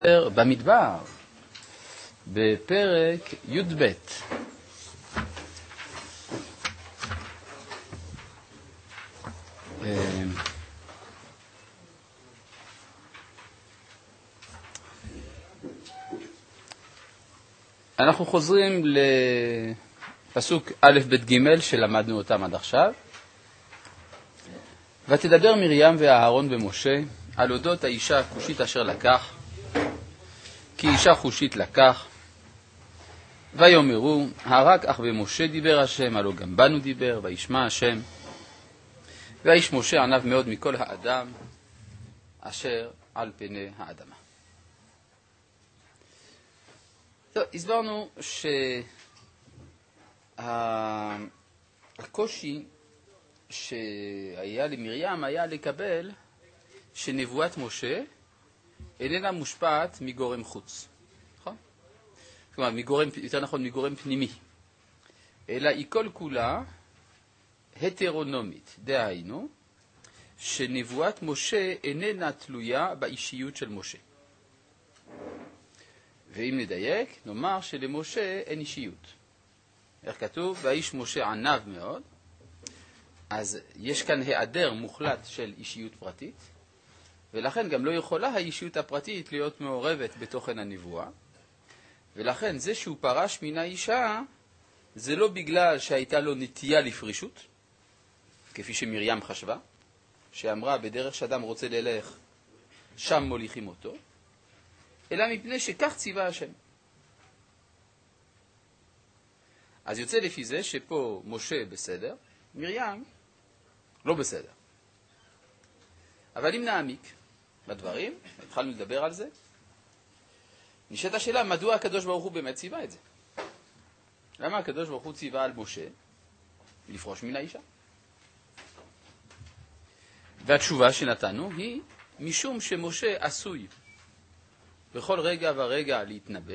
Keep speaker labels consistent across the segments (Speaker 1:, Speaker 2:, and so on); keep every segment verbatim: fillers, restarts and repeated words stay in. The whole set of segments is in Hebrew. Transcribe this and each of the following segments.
Speaker 1: במדבר, בפרק י"ב. אנחנו חוזרים לפסוק א' ב' ג' שלמדנו אותם עד עכשיו. ותדבר מרים ואהרון ומשה על אודות האישה הכושית אשר לקח, כי אישה חושית לקח. ויאמרו, הרק אך במשה דיבר השם, הלא גם בנו דיבר, וישמע השם. והאיש משה ענב מאוד מכל האדם אשר על פני האדמה. טוב, הסברנו שהקושי שהיה למרים היה לקבל שנבואת משה איננה מושפעת מגורם חוץ. נכון? כלומר, מגורם, יותר נכון, מגורם פנימי. אלא היא כל כולה הטרונומית. דהיינו, שנבואת משה איננה תלויה באישיות של משה. ואם נדייק, נאמר שלמשה אין אישיות. איך כתוב? והאיש משה ענב מאוד. אז יש כאן היעדר מוחלט של אישיות פרטית. ולכן גם לא יכולה האישיות הפרטית להיות מעורבת בתוכן הנבואה. ולכן זה שהוא פרש מן האישה, זה לא בגלל שהייתה לו נטייה לפרישות, כפי שמרים חשבה, שאמרה בדרך שאדם רוצה ללך, שם מוליכים אותו, אלא מפני שכך ציווה השם. אז יוצא לפי זה שפה משה בסדר, מרים לא בסדר. אבל אם נעמיק בדברים, התחלנו לדבר על זה, נשאלת השאלה, מדוע הקדוש ברוך הוא באמת ציווה את זה? למה הקדוש ברוך הוא ציווה על משה לפרוש מן האישה? והתשובה שנתנו היא, משום שמשה עשוי בכל רגע ורגע להתנבא,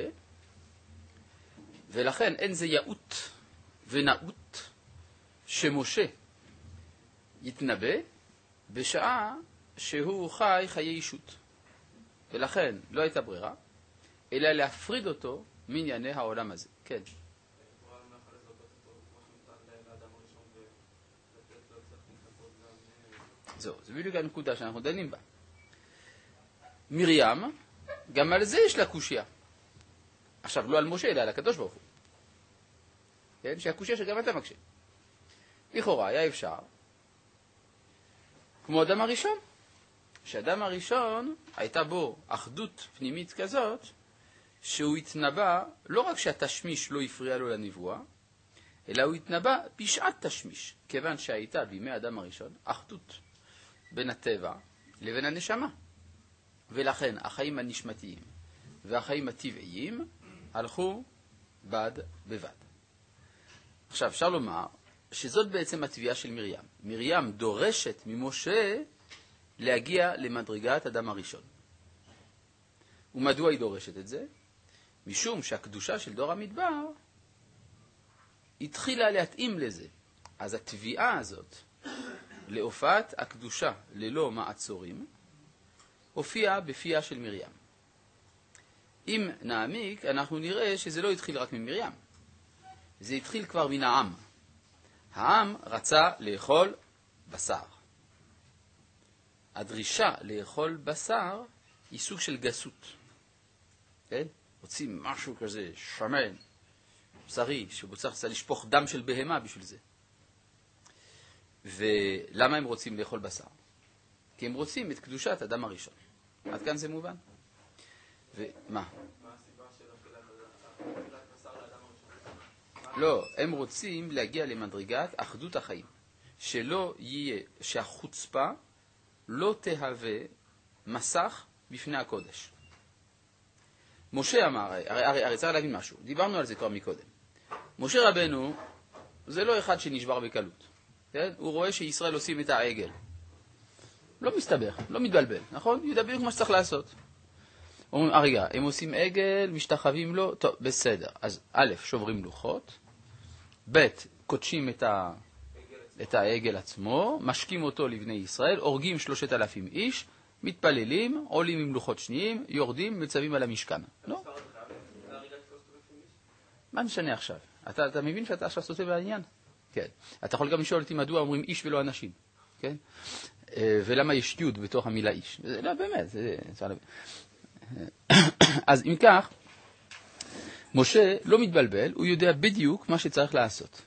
Speaker 1: ולכן אין זה יאות ונאות שמשה יתנבא בשעה שהוא חי חיי אישות. ולכן לא הייתה ברירה, אלא להפריד אותו מענייני העולם הזה. כן. זהו, זה בדיוק הנקודה שאנחנו דנים בה. מרים, גם על זה יש לה קושיה. עכשיו, לא על משה, אלא על הקדוש ברוך הוא. כן? שהקושיה שגם אתה מקשה. לכאורה היה אפשר, כמו אדם הראשון, שאדם הראשון הייתה בו אחדות פנימית כזאת, שהוא התנבא, לא רק שהתשמיש לא הפריע לו לנבואה, אלא הוא התנבא בשעת תשמיש, כיוון שהייתה בימי אדם הראשון אחדות בין הטבע לבין הנשמה. ולכן החיים הנשמתיים והחיים הטבעיים הלכו בד בבד. עכשיו, אפשר לומר שזאת בעצם התביעה של מרים. מרים דורשת ממשה להגיע למדרגת אדם הראשון. ומדוע היא דורשת את זה? משום שהקדושה של דור המדבר התחילה להתאים לזה. אז התביעה הזאת להופעת הקדושה ללא מעצורים הופיעה בפיה של מרים. אם נעמיק, אנחנו נראה שזה לא התחיל רק ממרים. זה התחיל כבר מן העם. העם רצה לאכול בשר. הדרישה לאכול בשר היא סוג של גסות. כן? רוצים משהו כזה שמן, בשרי, שהוא צריך לשפוך דם של בהמה בשביל זה. ולמה הם רוצים לאכול בשר? כי הם רוצים את קדושת אדם הראשון. עד כאן זה מובן. ומה? מה הסיבה של אכילת בשר לאדם הראשון? לא, הם רוצים להגיע למדרגת אחדות החיים. שלא יהיה, שהחוצפה לא תהווה מסך בפני הקודש. משה אמר, הרי, הרי, הרי צריך להבין משהו, דיברנו על זה כבר מקודם. משה רבנו זה לא אחד שנשבר בקלות. כן? הוא רואה שישראל עושים את העגל. לא מסתבך, לא מתבלבל, נכון? יודע בדיוק מה שצריך לעשות. אומרים, הרגע, הם עושים עגל, משתחווים לו, טוב, בסדר. אז א', שוברים לוחות, ב', קודשים את, ה... את העגל עצמו, משקים אותו לבני ישראל, הורגים שלושת אלפים איש, מתפללים, עולים עם לוחות שניים, יורדים, מצווים על המשכן. לא? מה משנה עכשיו? אתה, אתה מבין שאתה עכשיו סוטה בעניין? כן. אתה יכול גם לשאול אותי מדוע אומרים איש ולא אנשים. כן? ולמה יש יוד בתוך המילה איש? לא, באמת. זה... אז אם כך, משה לא מתבלבל, הוא יודע בדיוק מה שצריך לעשות.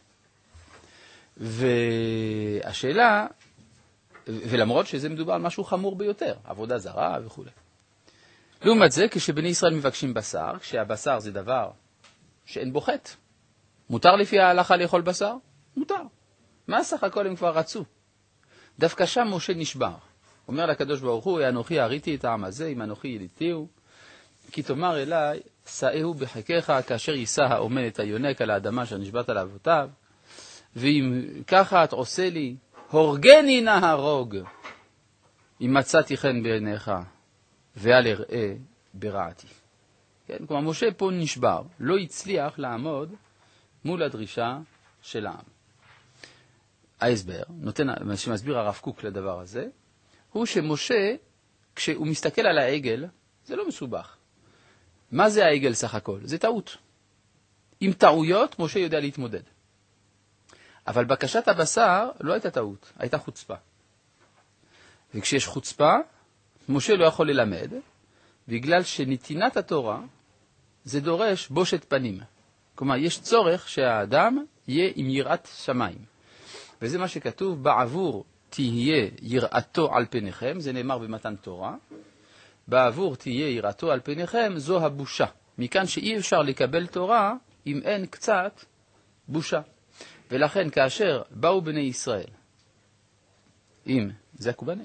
Speaker 1: והשאלה, ולמרות שזה מדובר על משהו חמור ביותר, עבודה זרה וכו'. לעומת זה, כשבני ישראל מבקשים בשר, כשהבשר זה דבר שאין בו חטא, מותר לפי ההלכה לאכול בשר? מותר. מה סך הכל הם כבר רצו? דווקא שם משה נשבר. אומר לקדוש ברוך הוא, אנוכי הריתי את העם הזה, אם אנוכי יליתיהו, כי תאמר אליי, שאהו בחיקך, כאשר יישא האומן את היונק על האדמה שנשבעת על אבותיו, ואם ככה את עושה לי, הורגני נהרוג, אם מצאתי חן בעיניך, ואל אראה ברעתי. כן? כלומר, משה פה נשבר, לא הצליח לעמוד מול הדרישה של העם. ההסבר, נותן, שמסביר הרב קוק לדבר הזה, הוא שמשה, כשהוא מסתכל על העגל, זה לא מסובך. מה זה העגל סך הכל? זה טעות. עם טעויות, משה יודע להתמודד. אבל בקשת הבשר לא הייתה טעות, הייתה חוצפה. וכשיש חוצפה, משה לא יכול ללמד, בגלל שנתינת התורה, זה דורש בושת פנים. כלומר, יש צורך שהאדם יהיה עם יראת שמיים. וזה מה שכתוב, בעבור תהיה יראתו על פניכם, זה נאמר במתן תורה, בעבור תהיה יראתו על פניכם, זו הבושה. מכאן שאי אפשר לקבל תורה אם אין קצת בושה. ולכן כאשר באו בני ישראל, אם, זה הקובנה?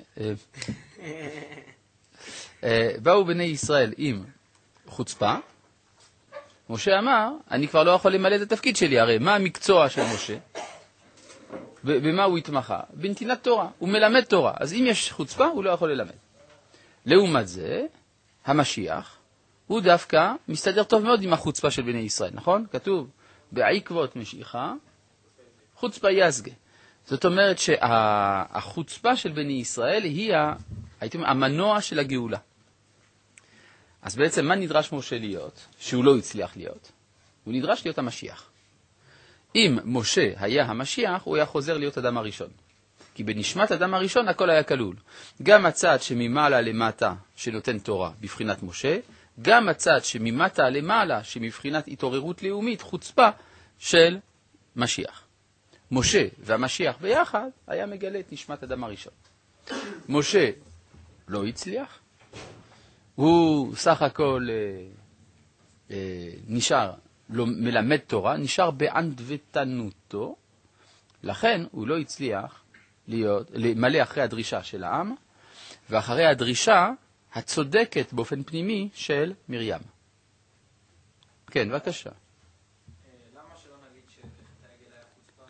Speaker 1: באו בני ישראל עם חוצפה, משה אמר, אני כבר לא יכול למלא את התפקיד שלי, הרי מה המקצוע של משה? במה הוא התמחה? בנתינת תורה, הוא מלמד תורה, אז אם יש חוצפה הוא לא יכול ללמד. לעומת זה, המשיח, הוא דווקא מסתדר טוב מאוד עם החוצפה של בני ישראל, נכון? כתוב, בעקבות משיחה, חוצפה יזגה. זאת אומרת שהחוצפה של בני ישראל היא המנוע של הגאולה. אז בעצם מה נדרש משה להיות, שהוא לא הצליח להיות? הוא נדרש להיות המשיח. אם משה היה המשיח, הוא היה חוזר להיות אדם הראשון. כי בנשמת אדם הראשון הכל היה כלול. גם הצד שממעלה למטה שנותן תורה בבחינת משה, גם הצד שממטה למעלה שמבחינת התעוררות לאומית, חוצפה של משיח. משה והמשיח ביחד היה מגלה את נשמת אדם הראשון. משה לא הצליח, הוא סך הכל אה, אה, נשאר, לא מלמד תורה, נשאר בענוותנותו, לכן הוא לא הצליח להיות, למלא אחרי הדרישה של העם, ואחרי הדרישה הצודקת באופן פנימי של מרים. כן, בבקשה.
Speaker 2: למה שלא נגיד שחטא העגל היה חוצפה?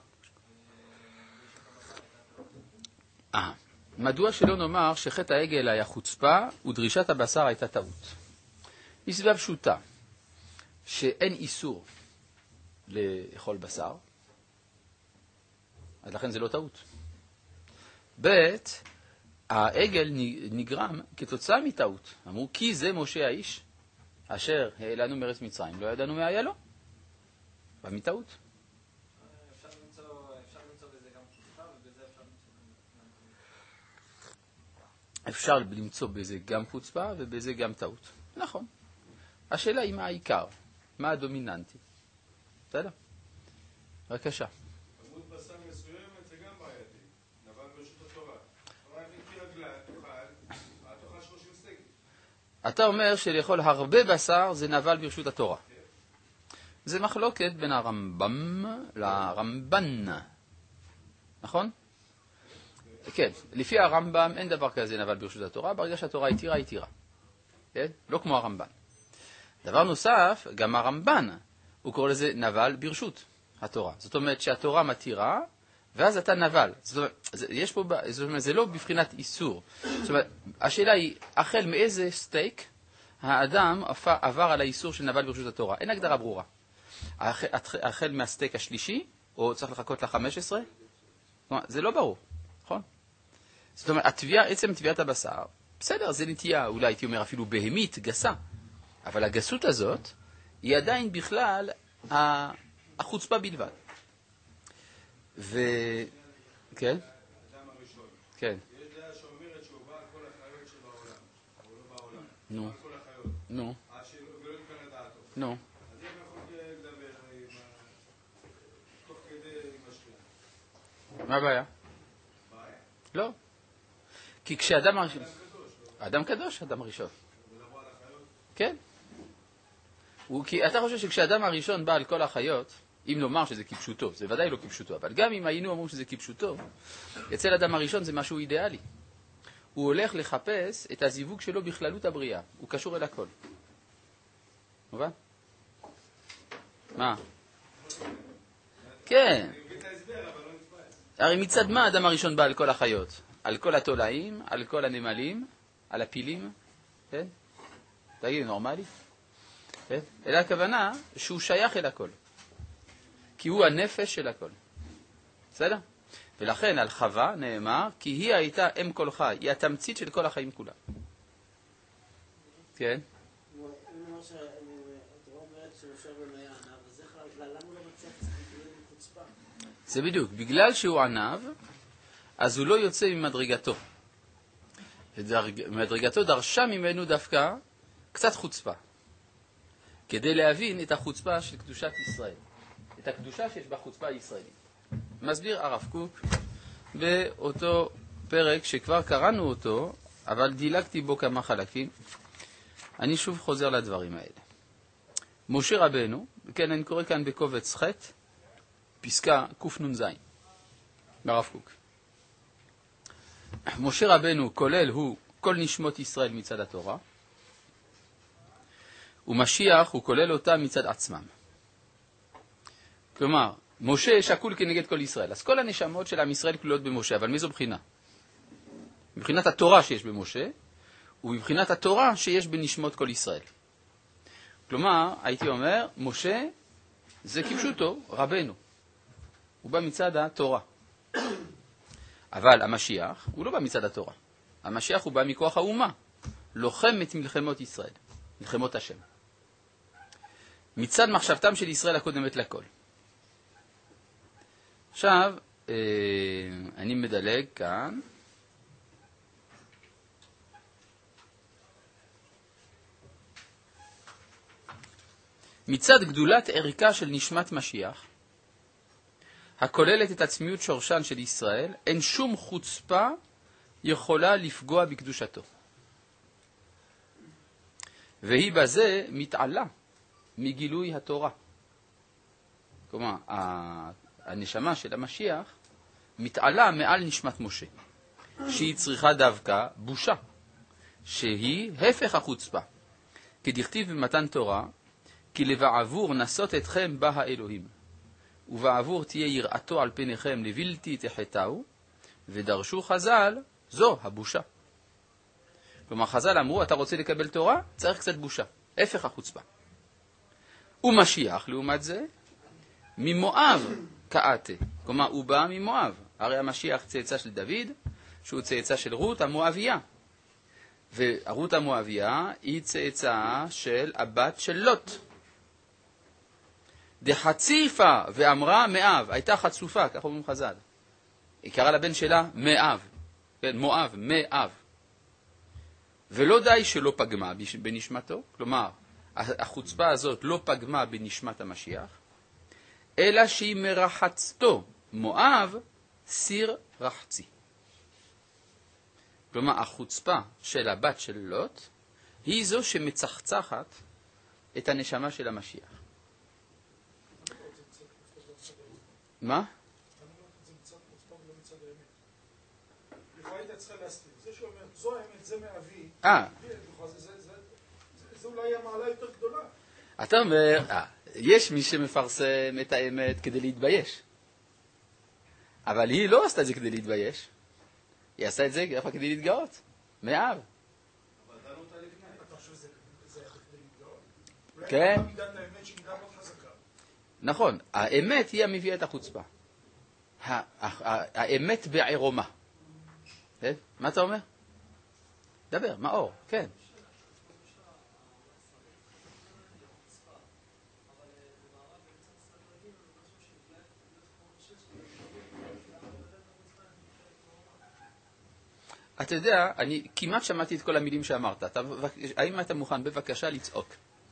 Speaker 1: אה, מדוע שלא נאמר שחטא העגל היה חוצפה ודרישת הבשר הייתה טעות? מסיבה פשוטה, שאין איסור לאכול בשר, אז לכן זה לא טעות. ב' העגל נגרם כתוצאה מטעות. אמרו, כי זה משה האיש, אשר העלנו מארץ מצרים, לא ידענו מה היה לו. ומטעות.
Speaker 2: אפשר למצוא, אפשר למצוא בזה גם חוצפה, ובזה אפשר למצוא.
Speaker 1: אפשר למצוא בזה גם חוצפה, ובזה גם טעות. נכון. השאלה היא מה העיקר, מה הדומיננטי. בסדר? בבקשה.
Speaker 3: כמות בשר מסוימת זה גם בעייתי. נבל ברשות התורה. רק אם רגלה, תאכל, את תאכל שלושים סטייקים.
Speaker 1: אתה אומר שלאכול הרבה בשר זה נבל ברשות התורה. זה מחלוקת בין הרמב"ם לרמב"ן. נכון? כן. לפי הרמב"ם אין דבר כזה נבל ברשות התורה, ברגע שהתורה התירה, התירה. כן? לא כמו הרמב"ן. דבר נוסף, גם הרמב"ן, הוא קורא לזה נבל ברשות התורה. זאת אומרת שהתורה מתירה, ואז אתה נבל. זאת אומרת, יש פה, זאת אומרת, זה לא בבחינת איסור. זאת אומרת, השאלה היא, החל מאיזה סטייק האדם עבר על האיסור של נבל ברשות התורה? אין הגדרה ברורה. החל מהסטייק השלישי, או צריך לחכות ל-חמש עשרה? זאת אומרת, זה לא ברור, נכון? זאת אומרת, התביעה, עצם תביעת הבשר, בסדר, זה נטייה, אולי הייתי אומר אפילו בהמית, גסה. אבל הגסות הזאת היא עדיין בכלל החוצפה בלבד. ו... כן?
Speaker 3: האדם הראשון.
Speaker 1: כן.
Speaker 3: יש דעה שאומרת שהוא בא על כל החיות שבעולם, אבל הוא לא בעולם.
Speaker 1: נו.
Speaker 3: הוא בא על כל החיות.
Speaker 1: נו.
Speaker 3: עד שלא יתקן לדעתו.
Speaker 1: נו.
Speaker 3: אז איך יכול לדבר עם ה... תוך כדי עם השכינה?
Speaker 1: מה הבעיה?
Speaker 3: בעיה.
Speaker 1: לא. כי כשאדם הראשון...
Speaker 3: אדם קדוש, לא?
Speaker 1: אדם קדוש, אדם הראשון.
Speaker 3: ולבוא על החיות?
Speaker 1: כן. הוא, כי אתה חושב שכשאדם הראשון בא על כל החיות, אם נאמר שזה כפשוטו, זה ודאי לא כפשוטו, אבל גם אם היינו אומרים שזה כפשוטו, אצל אדם הראשון זה משהו אידיאלי. הוא הולך לחפש את הזיווג שלו בכללות הבריאה, הוא קשור אל הכל. מובן? מה? כן.
Speaker 3: אני מבין את ההסבר, אבל לא נתפס.
Speaker 1: הרי מצד מה האדם הראשון בא על כל החיות? על כל התולעים, על כל הנמלים, על הפילים, כן? תגיד, נורמלי? כן? אלא הכוונה שהוא שייך אל הכל. כי הוא הנפש של הכל. בסדר? ולכן על חווה נאמר, כי היא הייתה אם כל חי, היא התמצית של כל החיים כולם. כן?
Speaker 4: הוא אומר שאתה אומרת שהוא יושב במעיין, אבל זה למה הוא לא מצליח להתמודד עם חוצפה?
Speaker 1: זה בדיוק. בגלל שהוא ענב, אז הוא לא יוצא ממדרגתו. מדרגתו דרשה ממנו דווקא קצת חוצפה. כדי להבין את החוצפה של קדושת ישראל. את הקדושה שיש בחוצפה הישראלית. מסביר הרב קוק באותו פרק שכבר קראנו אותו, אבל דילגתי בו כמה חלקים. אני שוב חוזר לדברים האלה. משה רבנו, כן, אני קורא כאן בקובץ ח', פסקה קנ"ז, ברב קוק. משה רבנו כולל הוא כל נשמות ישראל מצד התורה, ומשיח הוא כולל אותם מצד עצמם. כלומר, משה שקול כנגד כל ישראל. אז כל הנשמות של עם ישראל כלולות במשה, אבל מאיזו בחינה? מבחינת התורה שיש במשה, ובבחינת התורה שיש בנשמות כל ישראל. כלומר, הייתי אומר, משה זה כפשוטו, רבנו. הוא בא מצד התורה. אבל המשיח הוא לא בא מצד התורה. המשיח הוא בא מכוח האומה. לוחם את מלחמות ישראל, מלחמות השם. מצד מחשבתם של ישראל הקודמת לכל. עכשיו, אה, אני מדלג כאן. מצד גדולת ערכה של נשמת משיח, הכוללת את עצמיות שורשן של ישראל, אין שום חוצפה יכולה לפגוע בקדושתו. והיא בזה מתעלה מגילוי התורה. כלומר, הנשמה של המשיח מתעלה מעל נשמת משה, שהיא צריכה דווקא בושה, שהיא הפך החוצפה. כדכתיב במתן תורה, כי לבעבור נסות אתכם בה האלוהים, ובעבור תהיה יראתו על פניכם לבלתי תחתהו, ודרשו חז"ל, זו הבושה. כלומר, חז"ל אמרו, אתה רוצה לקבל תורה? צריך קצת בושה. הפך החוצפה. ומשיח, לעומת זה, ממואב קאתה. כלומר, הוא בא ממואב. הרי המשיח צאצא של דוד, שהוא צאצא של רות המואביה. ורות המואביה היא צאצא של הבת של לוט. דחציפה ואמרה מאב, הייתה חצופה, כך אומרים חז"ל. היא קראה לבן שלה מאב, כן, מואב, מאב. ולא די שלא פגמה בנשמתו, כלומר, החוצפה הזאת לא פגמה בנשמת המשיח, אלא שהיא מרחצתו, מואב, סיר רחצי. כלומר, החוצפה של הבת של לוט, היא זו שמצחצחת את הנשמה של המשיח. מה?
Speaker 5: אני אומר, זה מצד חוצפה ולא מצד האמת. לכאורה היית צריכה להסתיר. זה שאומר, זו האמת, זה מאבי.
Speaker 1: אה.
Speaker 5: זה אולי המעלה יותר גדולה.
Speaker 1: אתה אומר, אה, יש מי שמפרסם את האמת כדי להתבייש. אבל היא לא עשתה את זה כדי להתבייש. היא עשתה את זה כדי להתגאות. מאב.
Speaker 3: אבל דנו אותה לגנאי.
Speaker 5: אתה חושב שזה היה כדי להתגאות?
Speaker 1: כן.
Speaker 5: אולי מידת האמת שהיא מידה מאוד חזקה.
Speaker 1: נכון, האמת היא המביאה את החוצפה. האמת בעירומה. מה אתה אומר? דבר, מאור, כן. אתה יודע, אני כמעט שמעתי את כל המילים שאמרת. אתה, האם אתה מוכן בבקשה לצעוק?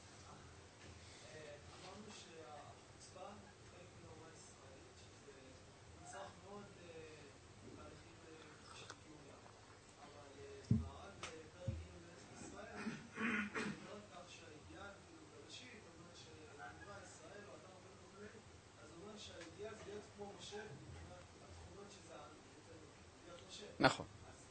Speaker 1: נכון.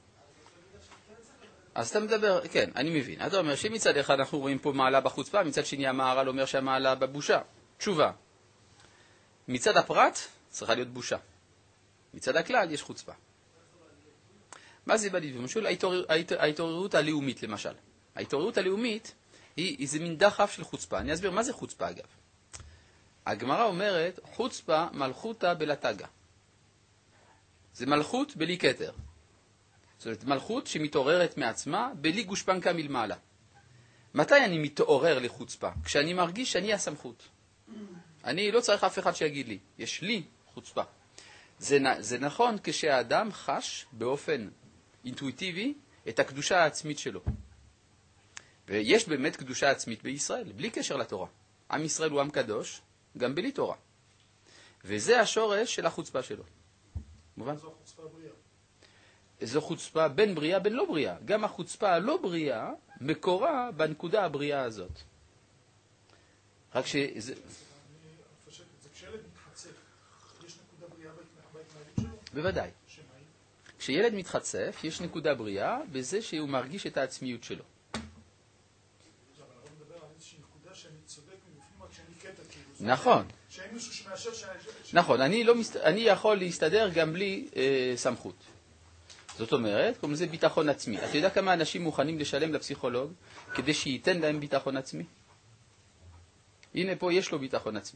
Speaker 1: אז אתה מדבר, כן, אני מבין. אתה אומר שמצד אחד אנחנו רואים פה מעלה בחוצפה, מצד שני המהר"ל אומר שהמעלה בבושה. תשובה. מצד הפרט צריכה להיות בושה. מצד הכלל יש חוצפה. מה זה בא לידי? למשל, ההתעוררות הלאומית למשל. ההתעוררות הלאומית היא איזה מין דחף של חוצפה. אני אסביר מה זה חוצפה אגב. הגמרא אומרת, חוצפה מלכותא בלתגה. זה מלכות בלי כתר. זאת אומרת, מלכות שמתעוררת מעצמה בלי גושפנקה מלמעלה. מתי אני מתעורר לחוצפה? כשאני מרגיש שאני הסמכות. אני לא צריך אף אחד שיגיד לי, יש לי חוצפה. זה, זה נכון כשהאדם חש באופן אינטואיטיבי את הקדושה העצמית שלו. ויש באמת קדושה עצמית בישראל, בלי קשר לתורה. עם ישראל הוא עם קדוש, גם בלי תורה. וזה השורש של החוצפה שלו. מובן?
Speaker 5: זו חוצפה בריאה.
Speaker 1: זו חוצפה בין בריאה בין לא בריאה. גם החוצפה הלא בריאה מקורה בנקודה הבריאה הזאת. רק שזה...
Speaker 5: אני מפשט את זה. כשילד מתחצף, יש נקודה בריאה בהתנהלות שלו?
Speaker 1: בוודאי.
Speaker 5: שמה היא?
Speaker 1: כשילד מתחצף, יש נקודה בריאה בזה שהוא מרגיש את העצמיות שלו.
Speaker 5: אבל הרב מדבר על איזושהי נקודה שאני צודק מבפנים, רק שאני קטע כאילו.
Speaker 1: נכון.
Speaker 5: שאין מישהו שמאשר ש...
Speaker 1: נכון, אני, לא מסת... אני יכול להסתדר גם בלי אה, סמכות. זאת אומרת, כמו זה ביטחון עצמי. אתה יודע כמה אנשים מוכנים לשלם לפסיכולוג כדי שייתן להם ביטחון עצמי? הנה פה יש לו ביטחון עצמי.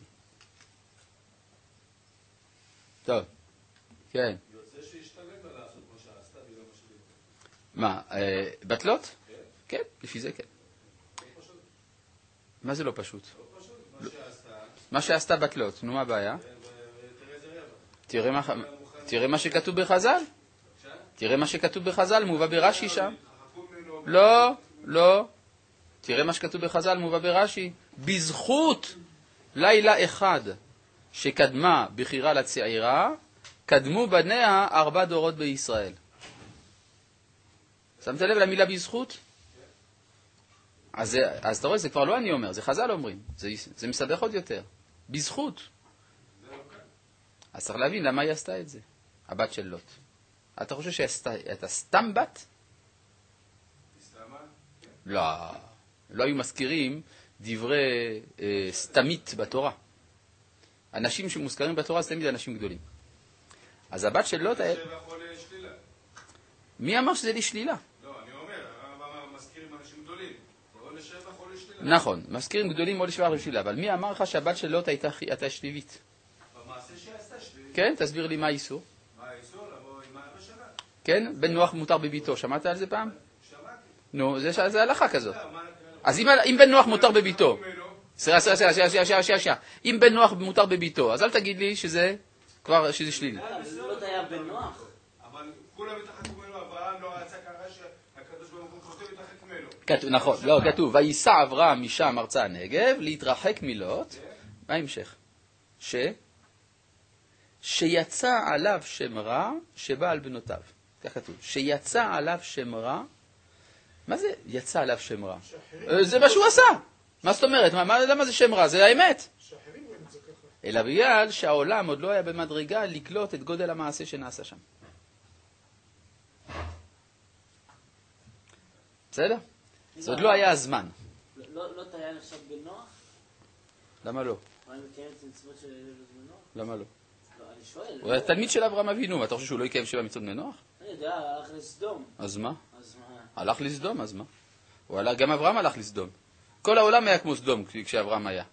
Speaker 1: טוב, כן.
Speaker 3: יוצא שישתלם לה לעשות מה שעשתה בגלל מה שלי.
Speaker 1: מה, אה, בטלות? כן, לפי זה כן. מה זה לא פשוט?
Speaker 3: לא פשוט, מה שעשתה.
Speaker 1: מה שעשתה בטלות, נו מה הבעיה?
Speaker 3: תראה איזה רווח.
Speaker 1: תראה מה, תראה מה שכתוב בחז"ל. תראה מה שכתוב בחז"ל, מובא ברש"י שם. לא, לא. תראה מה שכתוב בחז"ל, מובא ברש"י. בזכות לילה אחד שקדמה בחירה לצעירה, קדמו בניה ארבע דורות בישראל. שמת לב למילה בזכות? אז, זה, אז אתה רואה, זה כבר לא אני אומר, זה חז"ל אומרים. זה, זה מסבך עוד יותר. בזכות. אז צריך להבין למה היא עשתה את זה, הבת של לוט. אתה חושב שהייתה סתם בת? לא. לא היו מזכירים דברי אה, סתמית בתורה. אנשים שמוזכרים בתורה זה תמיד אנשים גדולים. אז הבת של לוט... מי אמר שזה לשלילה?
Speaker 3: לא, אני אומר, מזכירים אנשים גדולים. או לשבח או לשלילה.
Speaker 1: נכון, מזכירים גדולים או לשבח או לשלילה. אבל מי אמר לך שהבת של לוט הייתה, הייתה שלילית?
Speaker 3: במעשה שעשתה שלילית.
Speaker 1: כן, תסביר לי מה האיסור.
Speaker 3: מה האיסור? לבוא עם האבא שלה.
Speaker 1: כן, בן נוח מותר בביתו. שמעת על זה פעם?
Speaker 3: שמעתי.
Speaker 1: נו, זה, זה הלכה כזאת. אז אם, אם בן נוח מותר בביתו, סליחה, סליחה, סליחה, סליחה, סליחה, סליחה, אם בן נוח מותר בביתו, אז אל תגיד לי שזה כבר, שזה שלילי.
Speaker 4: לא היה בן נוח.
Speaker 3: אבל כולם התרחקו ממנו, אברהם לא רצה קרה שהקדוש ברוך הוא כותב להתרחק ממנו.
Speaker 1: נכון, לא, כתוב, וייסע אברהם משם ארצה הנגב, להתרחק מלוט, מה ההמשך? ש? שיצא עליו שם רע שבא על בנותיו. כך כתוב, שיצא עליו שם רע. מה זה יצא עליו שם רע? זה מה שהוא עשה. מה זאת אומרת? למה זה שם רע? זה האמת. אלא בגלל שהעולם עוד לא היה במדרגה לקלוט את גודל המעשה שנעשה שם. בסדר? זה עוד לא היה הזמן.
Speaker 4: לא תהיה נחשב בן נוח?
Speaker 1: למה לא?
Speaker 4: מה, אני מקיים את המצוות של בן נוח?
Speaker 1: למה לא?
Speaker 4: לא, אני שואל.
Speaker 1: הוא היה תלמיד של אברהם אבינו, אתה חושב שהוא לא יקיים שבע מצוות בני נוח?
Speaker 4: אני יודע, הלך לסדום.
Speaker 1: אז מה?
Speaker 4: אז מה?
Speaker 1: הלך לסדום, אז מה? הוא הלך, גם אברהם הלך לסדום. כל העולם היה כמו סדום כשאברהם היה.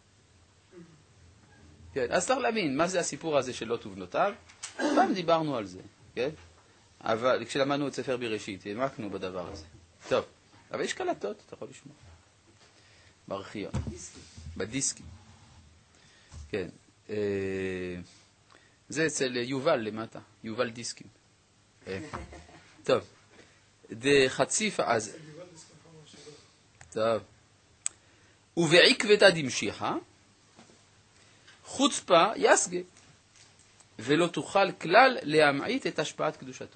Speaker 1: כן, אז צריך להבין, מה זה הסיפור הזה של לוט ובנותיו? פעם דיברנו על זה, כן? אבל כשלמדנו את ספר בראשית, העמקנו בדבר הזה. טוב, אבל יש קלטות, אתה יכול לשמוע. בארכיון. בדיסקים. כן. זה אצל יובל למטה, יובל דיסקים. טוב. דחציף אז... טוב. ובעקבתא דמשיחא, חוצפה יסגה, ולא תוכל כלל להמעיט את השפעת קדושתו.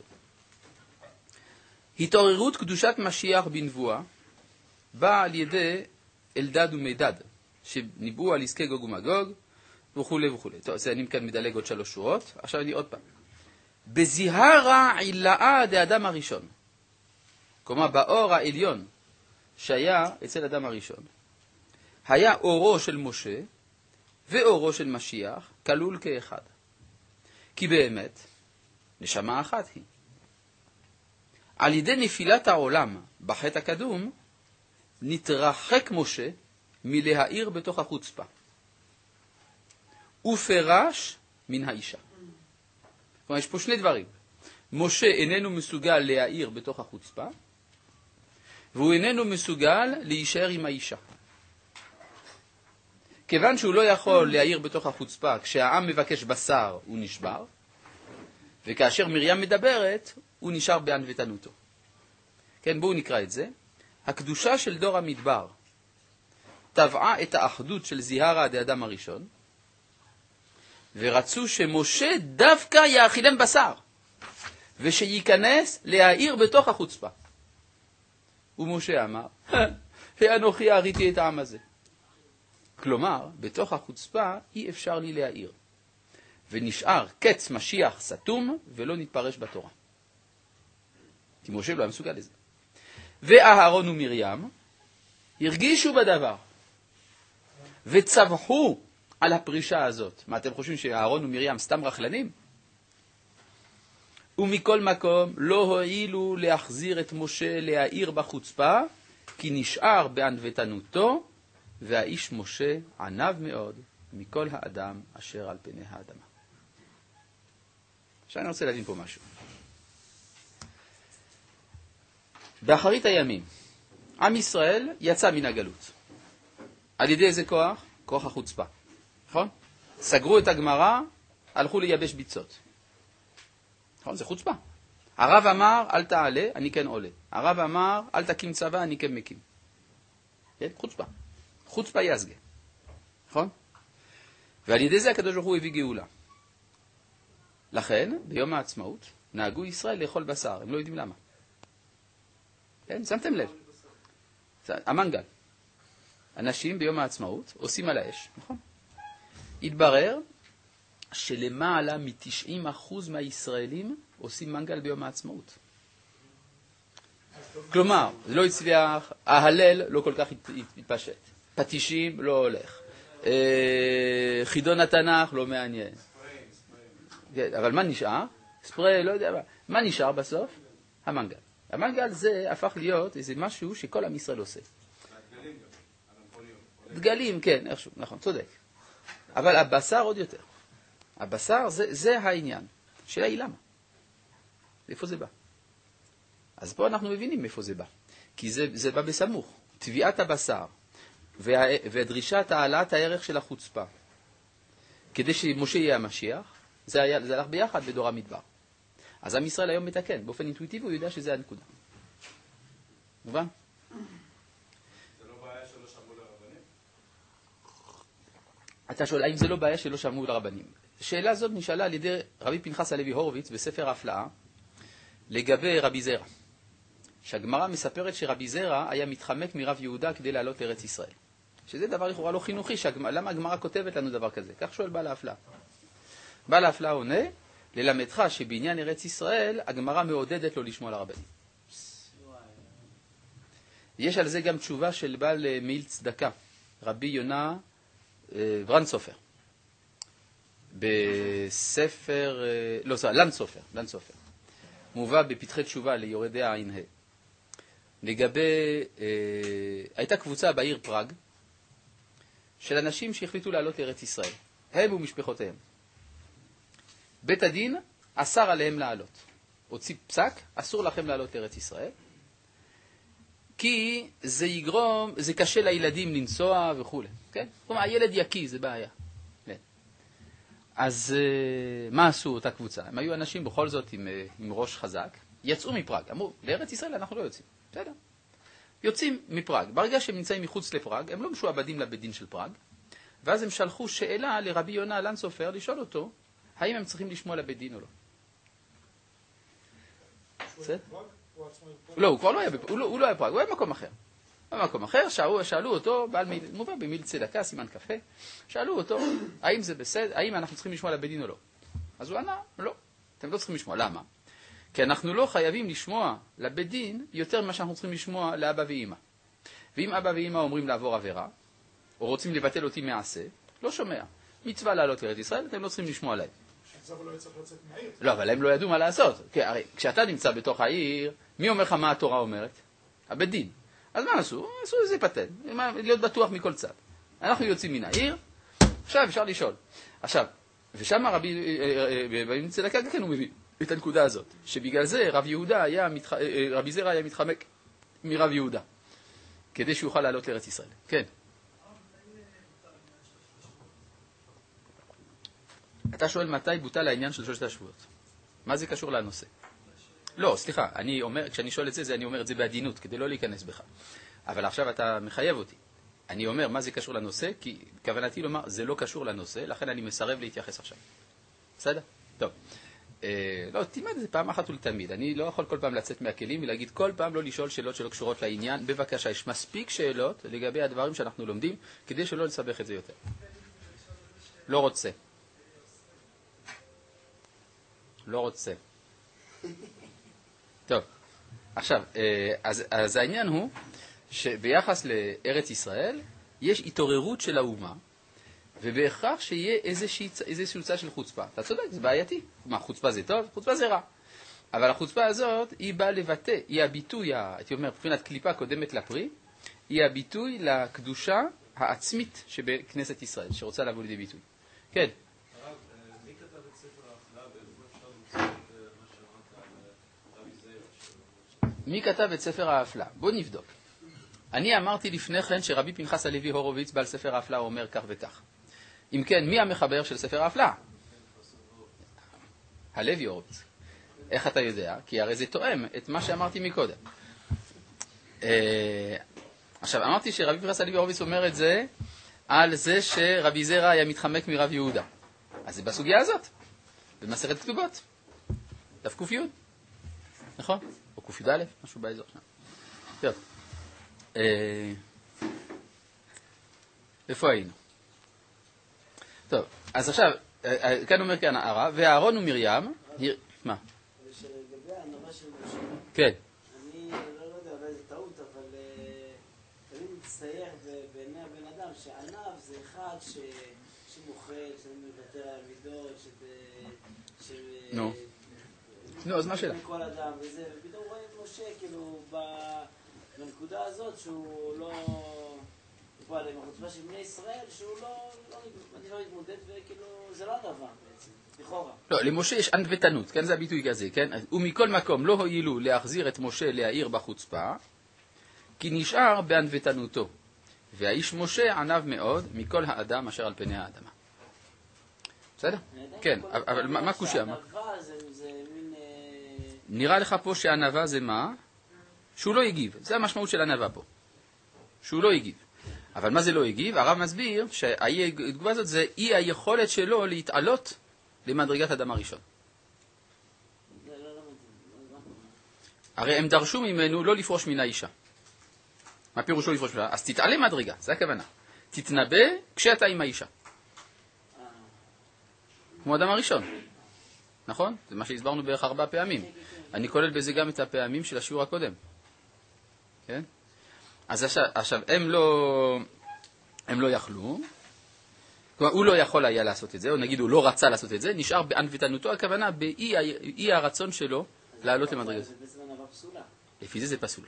Speaker 1: התעוררות קדושת משיח בנבואה באה על ידי אלדד ומידד, שניבאו על עסקי גוג ומגוג, וכו' וכו'. טוב, זה אני כאן מדלג עוד שלוש שורות. עכשיו אני עוד פעם. בזיהרה עילאה דאדם הראשון. כלומר, באור העליון שהיה אצל אדם הראשון, היה אורו של משה ואורו של משיח כלול כאחד. כי באמת, נשמה אחת היא. על ידי נפילת העולם בחטא הקדום, נתרחק משה מלהאיר בתוך החוצפה. ופרש מן האישה. כלומר, יש פה שני דברים. משה איננו מסוגל להאיר בתוך החוצפה, והוא איננו מסוגל להישאר עם האישה. כיוון שהוא לא יכול להאיר בתוך החוצפה, כשהעם מבקש בשר הוא נשבר, וכאשר מרים מדברת, הוא נשאר בענוותנותו. כן, בואו נקרא את זה. הקדושה של דור המדבר טבעה את האחדות של זיהרה דאדם הראשון, ורצו שמשה דווקא יאכילם בשר, ושייכנס להאיר בתוך החוצפה. ומשה אמר, ואנוכי הריתי את העם הזה. כלומר, בתוך החוצפה אי אפשר לי להאיר. ונשאר קץ משיח סתום ולא נתפרש בתורה. כי משה לא היה מסוגל לזה. ואהרון ומרים הרגישו בדבר, וצווחו על הפרישה הזאת. מה, אתם חושבים שאהרון ומרים סתם רכלנים? ומכל מקום לא הועילו להחזיר את משה להאיר בחוצפה, כי נשאר בענוותנותו, והאיש משה ענב מאוד מכל האדם אשר על פני האדמה. עכשיו אני רוצה להבין פה משהו. באחרית הימים, עם ישראל יצא מן הגלות. על ידי איזה כוח? כוח החוצפה. נכון? סגרו את הגמרא, הלכו לייבש ביצות. נכון? זה חוצפה. הרב אמר, אל תעלה, אני כן עולה. הרב אמר, אל תקים צבא, אני כן מקים. כן? חוצפה. חוצפה יסגה. נכון? ועל ידי זה הקדוש ברוך הוא הביא גאולה. לכן, ביום העצמאות, נהגו ישראל לאכול בשר. הם לא יודעים למה. כן? שמתם לב. המנגל. אנשים ביום העצמאות עושים על האש. נכון? התברר שלמעלה מ-תשעים אחוז מהישראלים עושים מנגל ביום העצמאות. כלומר, זה לא הצליח, ההלל לא כל כך התפשט. פטישים לא הולך. חידון התנ"ך לא מעניין. אבל מה נשאר? ספרי, לא יודע מה. מה נשאר בסוף? המנגל. המנגל זה הפך להיות איזה משהו שכל עם ישראל עושה. דגלים, כן, איכשהו, נכון, צודק. אבל הבשר עוד יותר. הבשר זה, זה העניין. שאלה היא למה? איפה זה בא? אז פה אנחנו מבינים איפה זה בא. כי זה, זה בא בסמוך. טביעת הבשר וה, ודרישת העלאת הערך של החוצפה, כדי שמשה יהיה המשיח, זה, היה, זה הלך ביחד בדור המדבר. אז עם ישראל היום מתקן. באופן אינטואיטיבי הוא יודע שזה הנקודה. מובן?
Speaker 3: זה לא בעיה שלא שמעו לרבנים?
Speaker 1: אתה שואל, האם זה לא בעיה שלא שמעו לרבנים? שאלה זאת נשאלה על ידי רבי פנחס הלוי הורוביץ בספר ההפלאה, לגבי רבי זרע. שהגמרא מספרת שרבי זרע היה מתחמק מרב יהודה כדי לעלות לארץ ישראל. שזה דבר לכאורה לא חינוכי, שהגמרא, למה הגמרא כותבת לנו דבר כזה? כך שואל בעל ההפלאה. בעל ההפלאה עונה, ללמדך שבעניין ארץ ישראל, הגמרא מעודדת לו לשמוע לרבנים. יש על זה גם תשובה של בעל מעיל צדקה, רבי יונה ברנצופר. בספר, לא, סליחה, לנצופר, לנצופר. מובא בפתחי תשובה ליורדי העין ה'. לגבי, אה, הייתה קבוצה בעיר פראג, של אנשים שהחליטו לעלות לארץ ישראל. הם ומשפחותיהם. בית הדין אסר עליהם לעלות. הוציא פסק, אסור לכם לעלות לארץ ישראל. כי זה יגרום, זה קשה לילדים לנסוע וכו'. כן? כלומר, הילד יקי, זה בעיה. כן. אז מה עשו אותה קבוצה? הם היו אנשים בכל זאת עם, עם ראש חזק, יצאו מפראג. אמרו, לארץ ישראל אנחנו לא יוצאים. בסדר. יוצאים מפראג. ברגע שהם נמצאים מחוץ לפראג, הם לא משועבדים לבית דין של פראג, ואז הם שלחו שאלה לרבי יונה לנסופר לשאול אותו, האם הם צריכים לשמוע לבית דין או לא. לא, הוא כבר לא היה בפראג, הוא לא היה בפראג, הוא היה במקום אחר. במקום אחר, שאלו אותו, מובא במיל צדקה, סימן קפה, שאלו אותו, האם זה בסדר, האם אנחנו צריכים לשמוע לבית דין או לא. אז הוא ענה, לא, אתם לא צריכים לשמוע. למה? כי אנחנו לא חייבים לשמוע לבית דין יותר ממה שאנחנו צריכים לשמוע לאבא ואמא. ואם אבא ואמא אומרים לעבור עבירה, או רוצים לבטל אותי מעשה, לא שומע. מצווה לעלות לארץ ישראל, אתם לא צריכים לשמוע להם.
Speaker 5: אבל לא יצטרך לצאת מהעיר.
Speaker 1: לא, אבל הם לא ידעו מה לעשות. כי הרי כשאתה נמצא בתוך העיר, מי אומר לך מה התורה אומרת? הבית דין. אז מה עשו? עשו איזה פטנט, להיות בטוח מכל צד. אנחנו יוצאים מן העיר, עכשיו אפשר לשאול. עכשיו, ושם רבי, במיל צדקה כן הוא מביא את הנקודה הזאת, שבגלל זה רב יהודה היה, רבי זרע היה מתחמק מרב יהודה, כדי שיוכל לעלות לארץ ישראל. כן. אתה שואל מתי בוטל העניין של שלושת השבועות. מה זה קשור לנושא? לא, סליחה, אני אומר, כשאני שואל את זה, זה אני אומר את זה בעדינות, כדי לא להיכנס בך. אבל עכשיו אתה מחייב אותי. אני אומר מה זה קשור לנושא, כי כוונתי לומר, זה לא קשור לנושא, לכן אני מסרב להתייחס עכשיו. בסדר? טוב. אה, לא, תלמד את זה פעם אחת ולתמיד. אני לא יכול כל פעם לצאת מהכלים ולהגיד כל פעם לא לשאול שאלות שלא קשורות לעניין. בבקשה, יש מספיק שאלות לגבי הדברים שאנחנו לומדים, כדי שלא לסבך את זה יותר. לא רוצה. לא רוצה. טוב, עכשיו, אז, אז העניין הוא שביחס לארץ ישראל יש התעוררות של האומה, ובהכרח שיהיה איזשהו צד של חוצפה. אתה צודק, זה בעייתי. מה, חוצפה זה טוב? חוצפה זה רע. אבל החוצפה הזאת היא באה לבטא, היא הביטוי, הייתי אומר, מבחינת קליפה קודמת לפרי, היא הביטוי לקדושה העצמית שבכנסת ישראל, שרוצה לבוא לידי ביטוי. כן. מי כתב את ספר האפלה? בוא נבדוק. אני אמרתי לפני כן שרבי פנחס הלוי הורוביץ בעל ספר האפלה אומר כך וכך. אם כן, מי המחבר של ספר האפלה? הלוי הורוביץ. איך אתה יודע? כי הרי זה תואם את מה שאמרתי מקודם. עכשיו, אמרתי שרבי פנחס הלוי הורוביץ אומר את זה על זה שרבי זרע היה מתחמק מרב יהודה. אז זה בסוגיה הזאת, במסכת כתובות. דף ק"י. נכון? או ק"י א', משהו באזור שם. טוב. אה... איפה היינו? טוב, אז עכשיו, כאן אומר כאן הרב, ואהרון ומרים, מה?
Speaker 4: שלגבי הענווה של משה,
Speaker 1: כן.
Speaker 4: אני לא יודע, אולי זה טעות, אבל תמיד מצטייר בעיני הבן אדם שענב זה אחד שמוכל, שמוותר על מידות, ש...
Speaker 1: נו. נו, אז מה שאלה?
Speaker 4: מכל אדם וזה, ופתאום רואה את משה, כאילו, בנקודה הזאת שהוא לא... הוא עם החוצפה של בני ישראל, שהוא לא... אני לא מתמודד, וכאילו, זה לא הדבר בעצם, לכאורה.
Speaker 1: לא, למשה יש ענוותנות, כן? זה הביטוי כזה, כן? ומכל מקום לא הועילו להחזיר את משה להעיר בחוצפה, כי נשאר בענוותנותו. והאיש משה ענב מאוד מכל האדם אשר על פני האדמה. בסדר? כן, אבל מה קושיה?
Speaker 4: הענווה זה מין...
Speaker 1: נראה לך פה שהענווה זה מה? שהוא לא הגיב. זה המשמעות של הענווה פה. שהוא לא הגיב. אבל מה זה לא הגיב? הרב מסביר שהתגובה הזאת זה אי היכולת שלו להתעלות למדרגת אדם הראשון. הרי הם דרשו ממנו לא לפרוש מן האישה. מה פירוש לא לפרוש מן האישה? אז תתעלה מדרגה, זה הכוונה. תתנבא כשאתה עם האישה. כמו אדם הראשון. נכון? זה מה שהסברנו בערך ארבע פעמים. אני כולל בזה גם את הפעמים של השיעור הקודם. כן? אז עכשיו, עכשיו הם לא, הם לא יכלו, כלומר, הוא לא יכול היה לעשות את זה, או נגיד הוא לא רצה לעשות את זה, נשאר בענוותנותו, הכוונה באי הרצון שלו לעלות למדרגה.
Speaker 4: זה בעצם ענווה פסולה.
Speaker 1: לפי זה זה פסול.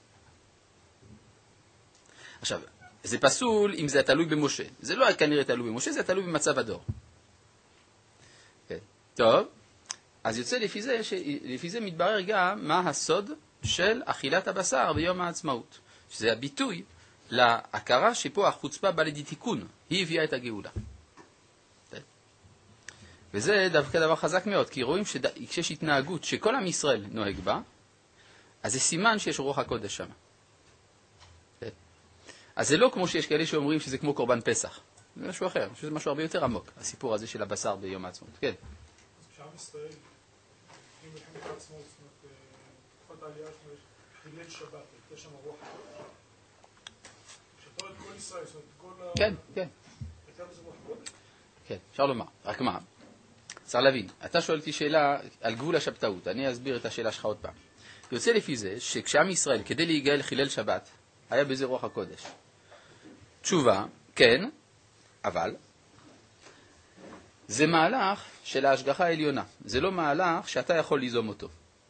Speaker 1: עכשיו, זה פסול אם זה תלוי במשה. זה לא כנראה תלוי במשה, זה תלוי במצב הדור. כן. טוב, אז יוצא לפי זה, לפי זה מתברר גם מה הסוד של אכילת הבשר ביום העצמאות. שזה הביטוי להכרה שפה החוצפה באה לידי תיקון, היא הביאה את הגאולה. וזה דווקא דבר חזק מאוד, כי רואים שיש התנהגות שכל עם ישראל נוהג בה, אז זה סימן שיש רוח הקודש שם. אז זה לא כמו שיש כאלה שאומרים שזה כמו קורבן פסח. זה משהו אחר, שזה משהו הרבה יותר עמוק, הסיפור הזה של הבשר ביום העצמאות. כן.
Speaker 5: אז שעם ישראל, אם מלחמת העצמאות, זאת אומרת, תקופת העלייה שלנו, חילל שבת, יש שם רוח הקודש. כשאתה רואה את כל ישראל, זאת אומרת, כל ה...
Speaker 1: כן, כן.
Speaker 5: הייתה בזה רוח הקודש?
Speaker 1: כן, אפשר לומר. רק מה? צריך להבין. אתה שואל אותי שאלה על גבול השבתאות. אני אסביר את השאלה שלך עוד פעם. יוצא לפי זה שכשעם ישראל, כדי להיגאל חילל שבת, היה בזה רוח הקודש. תשובה, כן, אבל זה מהלך של ההשגחה העליונה. זה לא מהלך שאתה יכול ליזום אותו.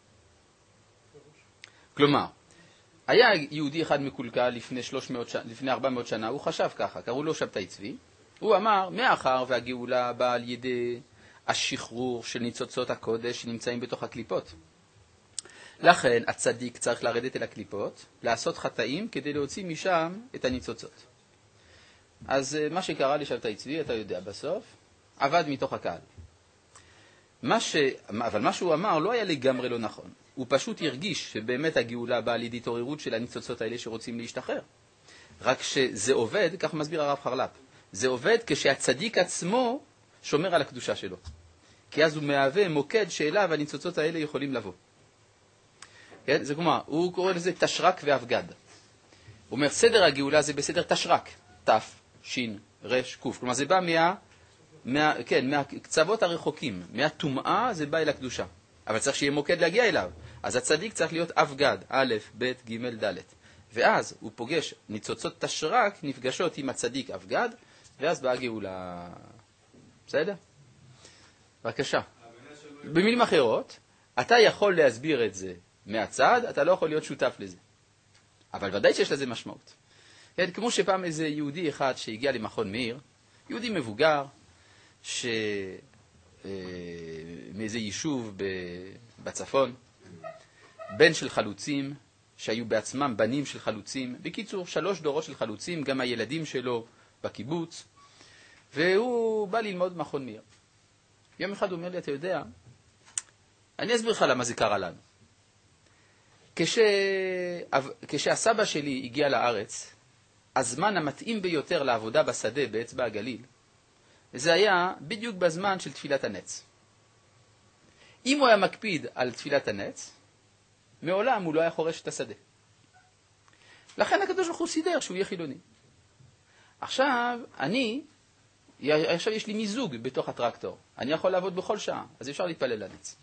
Speaker 1: כלומר, היה יהודי אחד מקולקל לפני, שלוש מאות ש... לפני ארבע מאות שנה, הוא חשב ככה, קראו לו שבתאי צבי. הוא אמר, מאחר והגאולה באה על ידי השחרור של ניצוצות הקודש שנמצאים בתוך הקליפות. לכן הצדיק צריך לרדת אל הקליפות, לעשות חטאים כדי להוציא משם את הניצוצות. אז מה שקרה לשבתאי צבי, אתה יודע בסוף, עבד מתוך הקהל. מה ש... אבל מה שהוא אמר לא היה לגמרי לא נכון. הוא פשוט הרגיש שבאמת הגאולה באה לידי התעוררות של הניצוצות האלה שרוצים להשתחרר. רק שזה עובד, כך מסביר הרב חרל"פ, זה עובד כשהצדיק עצמו שומר על הקדושה שלו. כי אז הוא מהווה מוקד שאליו הניצוצות האלה יכולים לבוא. כן? זה כלומר, הוא קורא לזה תשרק ואבגד. הוא אומר, סדר הגאולה זה בסדר תשרק, תף, שין, רש, קוף. כלומר, זה בא מה, מה, כן, מהקצוות הרחוקים. מהטומאה זה בא אל הקדושה. אבל צריך שיהיה מוקד להגיע אליו. אז הצדיק צריך להיות אבגד, א', ב', ג', ד'. ואז הוא פוגש ניצוצות תשרק, נפגשות עם הצדיק אבגד, ואז באה גאולה. בסדר? בבקשה. במילים אחרות, אתה יכול להסביר את זה מהצד, אתה לא יכול להיות שותף לזה. אבל ודאי שיש לזה משמעות. כן, כמו שפעם איזה יהודי אחד שהגיע למכון מאיר, יהודי מבוגר, ש... מאיזה יישוב בצפון, בן של חלוצים, שהיו בעצמם בנים של חלוצים, בקיצור, שלוש דורות של חלוצים, גם הילדים שלו בקיבוץ, והוא בא ללמוד מכון מאיר. יום אחד הוא אומר לי, אתה יודע, אני אסביר לך למה זה קרה לנו. כש... כשהסבא שלי הגיע לארץ, הזמן המתאים ביותר לעבודה בשדה באצבע הגליל, זה היה בדיוק בזמן של תפילת הנץ. אם הוא היה מקפיד על תפילת הנץ, מעולם הוא לא היה חורש את השדה. לכן הקדוש ברוך הוא סידר שהוא יהיה חילוני. עכשיו, אני, עכשיו יש לי מיזוג בתוך הטרקטור. אני יכול לעבוד בכל שעה, אז אפשר להתפלל לנץ.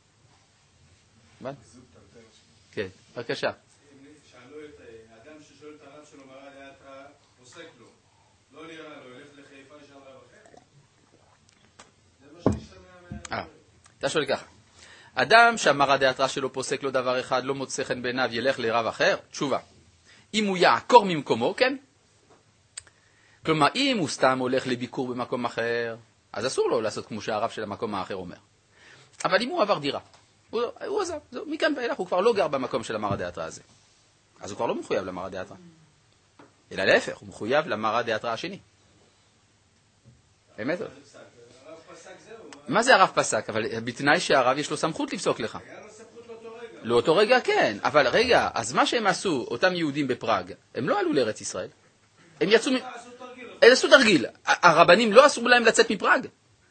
Speaker 1: כן, בבקשה.
Speaker 3: שאלו את האדם ששואל את הרב שלו, מראה ליד הפוסק לו. לא נראה לו, ילך לחיפה ישר רב אחר. זה מה שהשתמע מה...
Speaker 1: אה, אתה שואל ככה. אדם שהמרא דאתרא שלו פוסק לו דבר אחד, לא מוצא חן בעיניו, ילך לרב אחר? תשובה. אם הוא יעקור ממקומו, כן? כלומר, אם הוא סתם הולך לביקור במקום אחר, אז אסור לו לעשות כמו שהרב של המקום האחר אומר. אבל אם הוא עבר דירה, הוא, הוא עזב, זהו, מכאן ואילך, הוא כבר לא גר במקום של המרא דאתרא הזה. אז הוא כבר לא מחויב למרא דאתרא. אלא להפך, הוא מחויב למרא דאתרא השני. באמת? מה זה הרב פסק? אבל בתנאי שהרב יש לו סמכות לפסוק לך.
Speaker 3: היה לו סמכות לאותו רגע.
Speaker 1: לאותו רגע כן, אבל רגע, אז מה שהם עשו, אותם יהודים בפראג, הם לא עלו לארץ ישראל. הם יצאו מ... הם עשו תרגיל. הרבנים לא אסרו להם לצאת מפראג.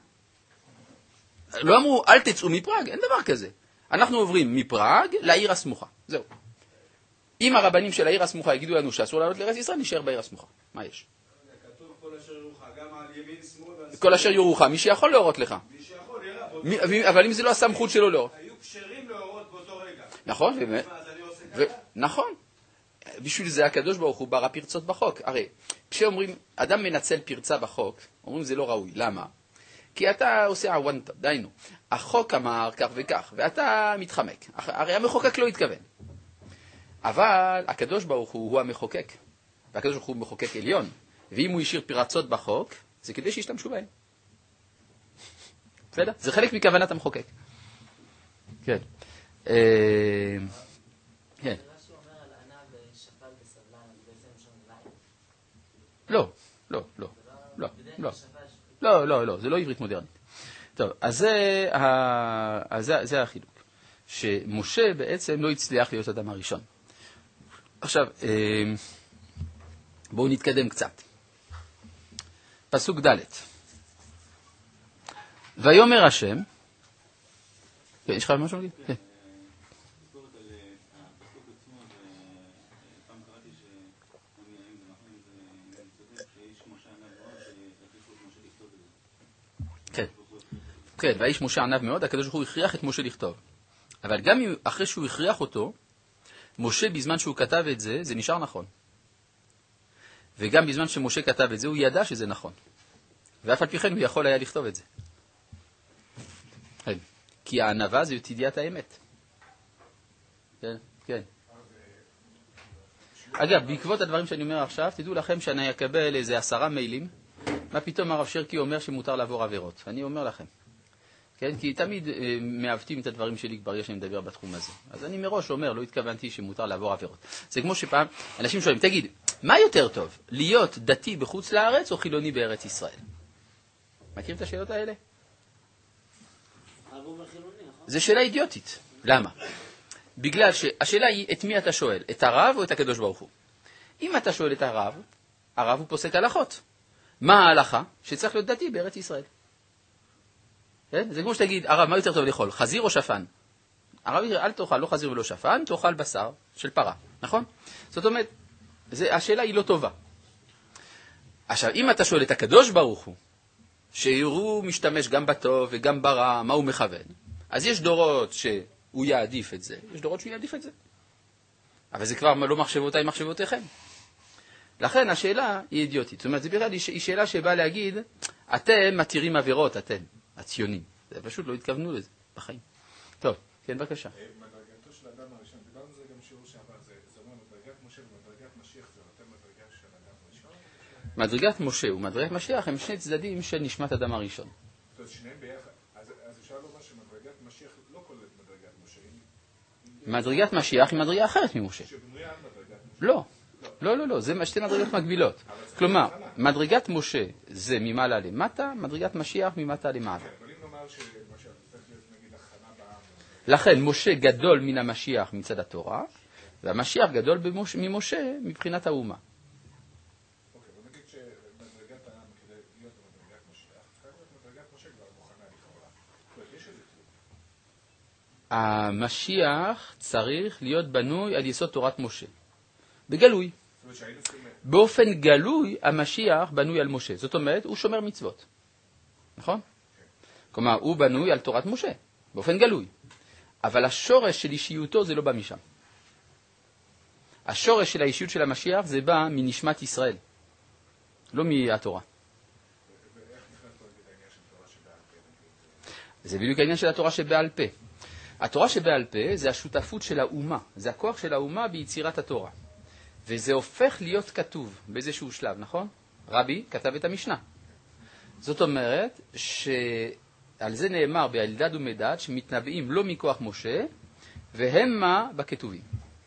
Speaker 1: לא אמרו, אל תצאו מפראג, אין דבר כזה. אנחנו עוברים מפראג לעיר הסמוכה. זהו. אם הרבנים של העיר הסמוכה יגידו לנו שאסור לעלות לארץ ישראל, נשאר בעיר הסמוכה. מה יש?
Speaker 3: כתוב כל אשר יורוך, גם על ימין, שמאל,
Speaker 1: כל אשר יורוך, מי שיכול להורות לך.
Speaker 3: מי שיכול יראה.
Speaker 1: מי, אבל אם זה לא הסמכות שלו, לא.
Speaker 3: היו כשרים להורות באותו רגע.
Speaker 1: נכון, באמת.
Speaker 3: אז אני עושה
Speaker 1: ו...
Speaker 3: ככה?
Speaker 1: נכון. בשביל זה הקדוש ברוך הוא ברא פרצות בחוק. הרי, כשאומרים, אדם מנצל פרצה בחוק, אומרים זה לא ראוי. למה? כי אתה עושה עוונטה, דיינו. החוק אמר כך וכך, ואתה מתחמק. הרי המחוקק לא התכוון. אבל הקדוש ברוך הוא הוא המחוקק. והקדוש ברוך הוא מחוקק עליון. ואם הוא השאיר פרצות בחוק, זה כדי שישתמשו בהם. בסדר? זה חלק מכוונת המחוקק. כן. כן.
Speaker 6: מה שהוא אומר על ענה ושפל וסבלן,
Speaker 1: לא, לא, לא, לא, לא, לא, לא, לא, זה לא עברית מודרנית. טוב, אז זה, אז זה, זה החילוק. שמשה בעצם לא הצליח להיות אדם הראשון. עכשיו, בואו נתקדם קצת. פסוק ד' ויאמר השם, כן, יש לך משהו להגיד? כן. כן, כן, והאיש משה ענב מאוד, הקדוש ברוך הוא הכריח את משה לכתוב. אבל גם אחרי שהוא הכריח אותו, משה בזמן שהוא כתב את זה, זה נשאר נכון. וגם בזמן שמשה כתב את זה, הוא ידע שזה נכון. ואף על פי כן הוא יכול היה לכתוב את זה. כן. כי הענבה זה ידיעת האמת. כן, כן. אגב, בעקבות הדברים שאני אומר עכשיו, תדעו לכם שאני אקבל איזה עשרה מיילים, מה פתאום הרב שרקי אומר שמותר לעבור עבירות. אני אומר לכם. כן? כי תמיד אה, מעוותים את הדברים שלי ברגע שאני מדבר בתחום הזה. אז אני מראש אומר, לא התכוונתי שמותר לעבור עבירות. זה כמו שפעם אנשים שואלים, תגיד, מה יותר טוב, להיות דתי בחוץ לארץ או חילוני בארץ ישראל? מכירים את השאלות האלה? זה שאלה אידיוטית. למה? בגלל שהשאלה היא, את מי אתה שואל? את הרב או את הקדוש ברוך הוא? אם אתה שואל את הרב, הרב הוא פוסק הלכות. מה ההלכה? שצריך להיות דתי בארץ ישראל. כן? זה כמו שתגיד, הרב, מה יותר טוב לאכול? חזיר או שפן? הרב, אל תאכל, לא חזיר ולא שפן, תאכל בשר של פרה. נכון? זאת אומרת, זה, השאלה היא לא טובה. עכשיו, אם אתה שואל את הקדוש ברוך הוא, שהוא משתמש גם בטוב וגם ברע, מה הוא מכוון? אז יש דורות שהוא יעדיף את זה, יש דורות שהוא יעדיף את זה. אבל זה כבר לא מחשבותיי, מחשבותיכם. לכן השאלה היא אידיוטית. זאת אומרת, זה בכלל היא שאלה שבאה להגיד, אתם מתירים עבירות, אתם, הציונים. זה פשוט לא התכוונו לזה בחיים. טוב, כן, בבקשה.
Speaker 5: מדרגתו של האדם הראשון, דיברנו על זה גם שיעור שעבר, זה אומר מדרגת משה ומדרגת משיח, זה נותן מדרגה של האדם הראשון?
Speaker 1: מדרגת משה ומדרגת משיח הם שני צדדים של נשמת אדם הראשון.
Speaker 5: זאת אומרת, שניהם ביחד. אז אפשר לומר שמדרגת משיח לא כוללת מדרגת משה.
Speaker 1: מדרגת משיח היא מדרגה אחרת ממשה.
Speaker 5: שבנויה על מדרגת משה.
Speaker 1: לא. לא, לא, לא, זה שתי מדרגות מקבילות. כלומר, מדרגת משה זה ממעלה למטה, מדרגת משיח ממטה למעלה.
Speaker 5: אבל אם נאמר שלמשל, צריך להיות נגיד הכנה בעם.
Speaker 1: לכן, משה גדול מן המשיח מצד התורה, והמשיח גדול ממשה מבחינת האומה.
Speaker 5: אוקיי, בוא נגיד שמדרגת העם כדי להיות במדרגת משיח, צריך להיות מדרגת משה כבר מוכנה לכאורה. זאת אומרת, יש איזה תלוי.
Speaker 1: המשיח צריך להיות בנוי על יסוד תורת משה. בגלוי. באופן גלוי המשיח בנוי על משה. זאת אומרת, הוא שומר מצוות. נכון? כלומר, הוא בנוי על תורת משה, באופן גלוי. אבל השורש של אישיותו זה לא בא משם. השורש של האישיות של המשיח זה בא מנשמת ישראל, לא מהתורה. זה בדיוק העניין של התורה שבעל פה. התורה שבעל פה זה השותפות של האומה, זה הכוח של האומה ביצירת התורה. וזה הופך להיות כתוב באיזשהו שלב, נכון? רבי כתב את המשנה. זאת אומרת שעל זה נאמר באלדד ומדד שמתנבאים לא מכוח משה והמה בכתובים.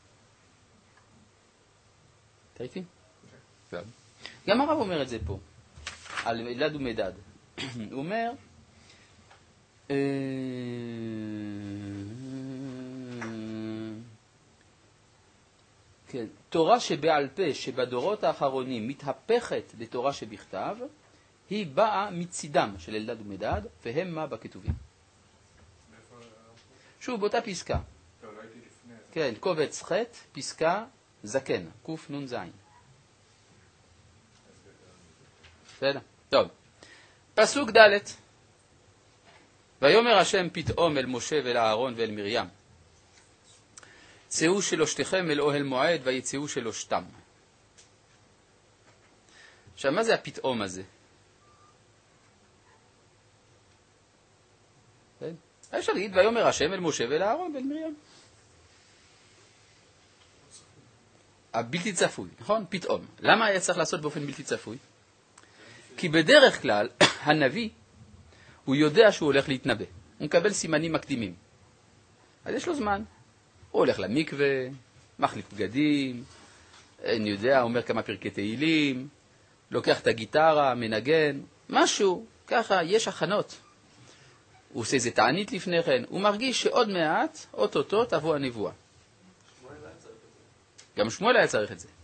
Speaker 1: אתה איתי? גם הרב אומר את זה פה, על אלדד ומדד. הוא אומר, כן, תורה שבעל פה שבדורות האחרונים מתהפכת לתורה שבכתב, היא באה מצידם של אלדד ומדד, והם מה בכתובים. שוב, באותה פסקה. כן, קובץ ח' פסקה זקן, קוף נון זין. בסדר? טוב. פסוק ד' ויאמר השם פתאום אל משה ואל אהרון ואל מרים. צאו שלושתכם אל אוהל מועד ויצאו שלושתם. עכשיו, מה זה הפתאום הזה? כן? אפשר להגיד, ויאמר השם אל משה ואל אהרון ואל מרים. הבלתי צפוי, נכון? פתאום. למה היה צריך לעשות באופן בלתי צפוי? כי בדרך כלל, הנביא, הוא יודע שהוא הולך להתנבא. הוא מקבל סימנים מקדימים. אז יש לו זמן. הוא הולך למקווה, מחליף בגדים, אני יודע, אומר כמה פרקי תהילים, לוקח את הגיטרה, מנגן, משהו, ככה, יש הכנות. הוא עושה איזה תענית לפני כן, הוא מרגיש שעוד מעט, אוטוטו, תבוא הנבואה. גם שמואל היה צריך את זה.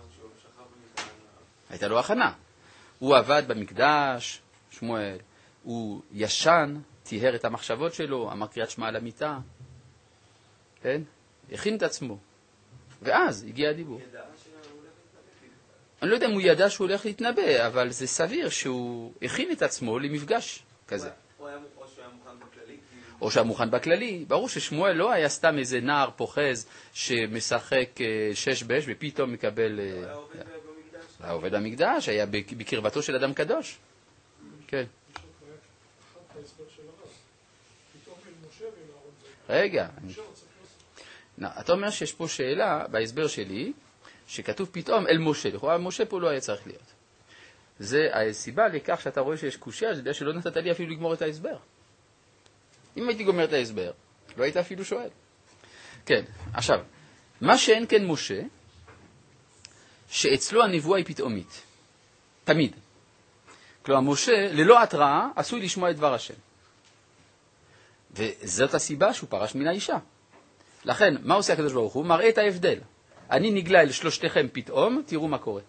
Speaker 1: הייתה לו הכנה. הוא עבד במקדש, שמואל, הוא ישן, טיהר את המחשבות שלו, אמר קריאת שמע על המיטה, כן? הכין את עצמו. ואז הגיע הדיבור. אני לא יודע אם הוא ידע שהוא הולך להתנבא, אבל זה סביר שהוא הכין את עצמו למפגש כזה.
Speaker 2: או שהוא היה מוכן בכללי?
Speaker 1: או שהיה מוכן בכללי. ברור ששמואל לא היה סתם איזה נער פוחז שמשחק שש בש ופתאום מקבל...
Speaker 2: היה עובד במקדש?
Speaker 1: היה עובד במקדש, היה בקרבתו של אדם קדוש. כן. רגע. אתה אומר שיש פה שאלה בהסבר שלי, שכתוב פתאום אל משה. לכאורה משה פה לא היה צריך להיות. זה הסיבה לכך שאתה רואה שיש קושיה, זה יודע שלא נתת לי אפילו לגמור את ההסבר. אם הייתי גומר את ההסבר, לא היית אפילו שואל. כן, עכשיו, מה שאין כן משה, שאצלו הנבואה היא פתאומית. תמיד. כלומר, משה, ללא התראה, עשוי לשמוע את דבר השם. וזאת הסיבה שהוא פרש מן האישה. לכן, מה עושה הקדוש ברוך הוא? מראה את ההבדל. אני נגלה אל שלושתכם פתאום, תראו מה קורה.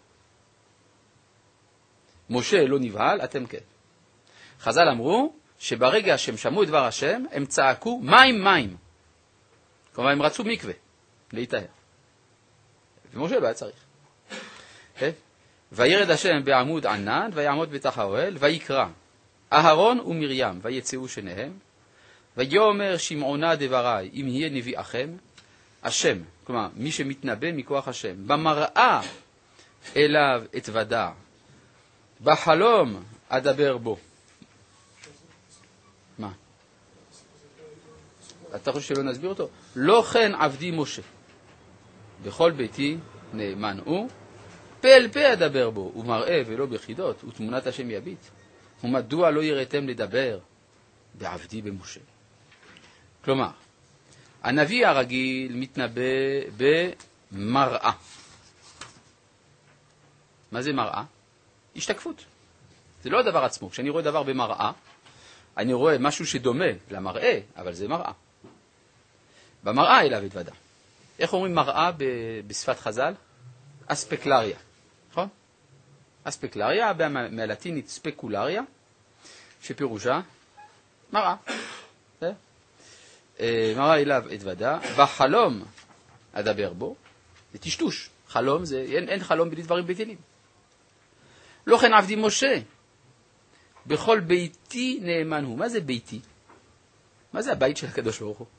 Speaker 1: משה לא נבהל, אתם כן. חז"ל אמרו שברגע שהם שמעו את דבר השם, הם צעקו מים מים. כלומר, הם רצו מקווה, להתאר. ומשה לא היה צריך. כן? וירד השם בעמוד ענן, ויעמוד בתח האוהל, ויקרא אהרון ומרים, ויצאו שניהם, ויאמר שמעונה דברי, אם יהיה נביאכם, השם, כלומר, מי שמתנבא מכוח השם, במראה אליו אתוודע, בחלום אדבר בו. מה? אתה חושב שלא נסביר אותו? לא כן עבדי משה. בכל ביתי נאמן הוא, פה אל פה אדבר בו, ומראה ולא בחידות, ותמונת השם יביט. ומדוע לא יראתם לדבר בעבדי במשה? כלומר, הנביא הרגיל מתנבא במראה. מה זה מראה? השתקפות. זה לא הדבר עצמו. כשאני רואה דבר במראה, אני רואה משהו שדומה למראה, אבל זה מראה. במראה אליו התוודע. איך אומרים מראה בשפת חז"ל? אספקלריה. נכון? אספקלריה, מהלטינית ספקולריה, שפירושה מראה. מראה אליו התוודע, בחלום אדבר בו, זה טשטוש. חלום זה, אין, אין חלום בלי דברים בטלים. לא כן עבדי משה, בכל ביתי נאמן הוא. מה זה ביתי? מה זה הבית של הקדוש ברוך הוא?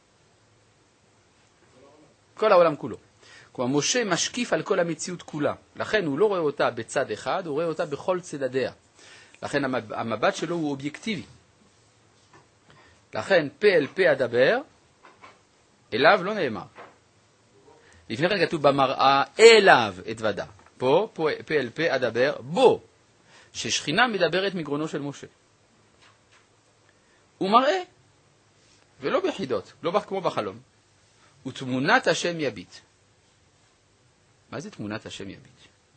Speaker 1: כל העולם כולו. כלומר, משה משקיף על כל המציאות כולה. לכן הוא לא רואה אותה בצד אחד, הוא רואה אותה בכל צדדיה. לכן המבט שלו הוא אובייקטיבי. לכן פה אל פה אדבר, אליו לא נאמר. לפני כן כתוב במראה אליו אתוודע. פה, פה, פה אל פה אדבר בו, ששכינה מדברת מגרונו של משה. הוא מראה, ולא בחידות, לא כמו בחלום. ותמונת השם יביט. מה זה תמונת השם יביט?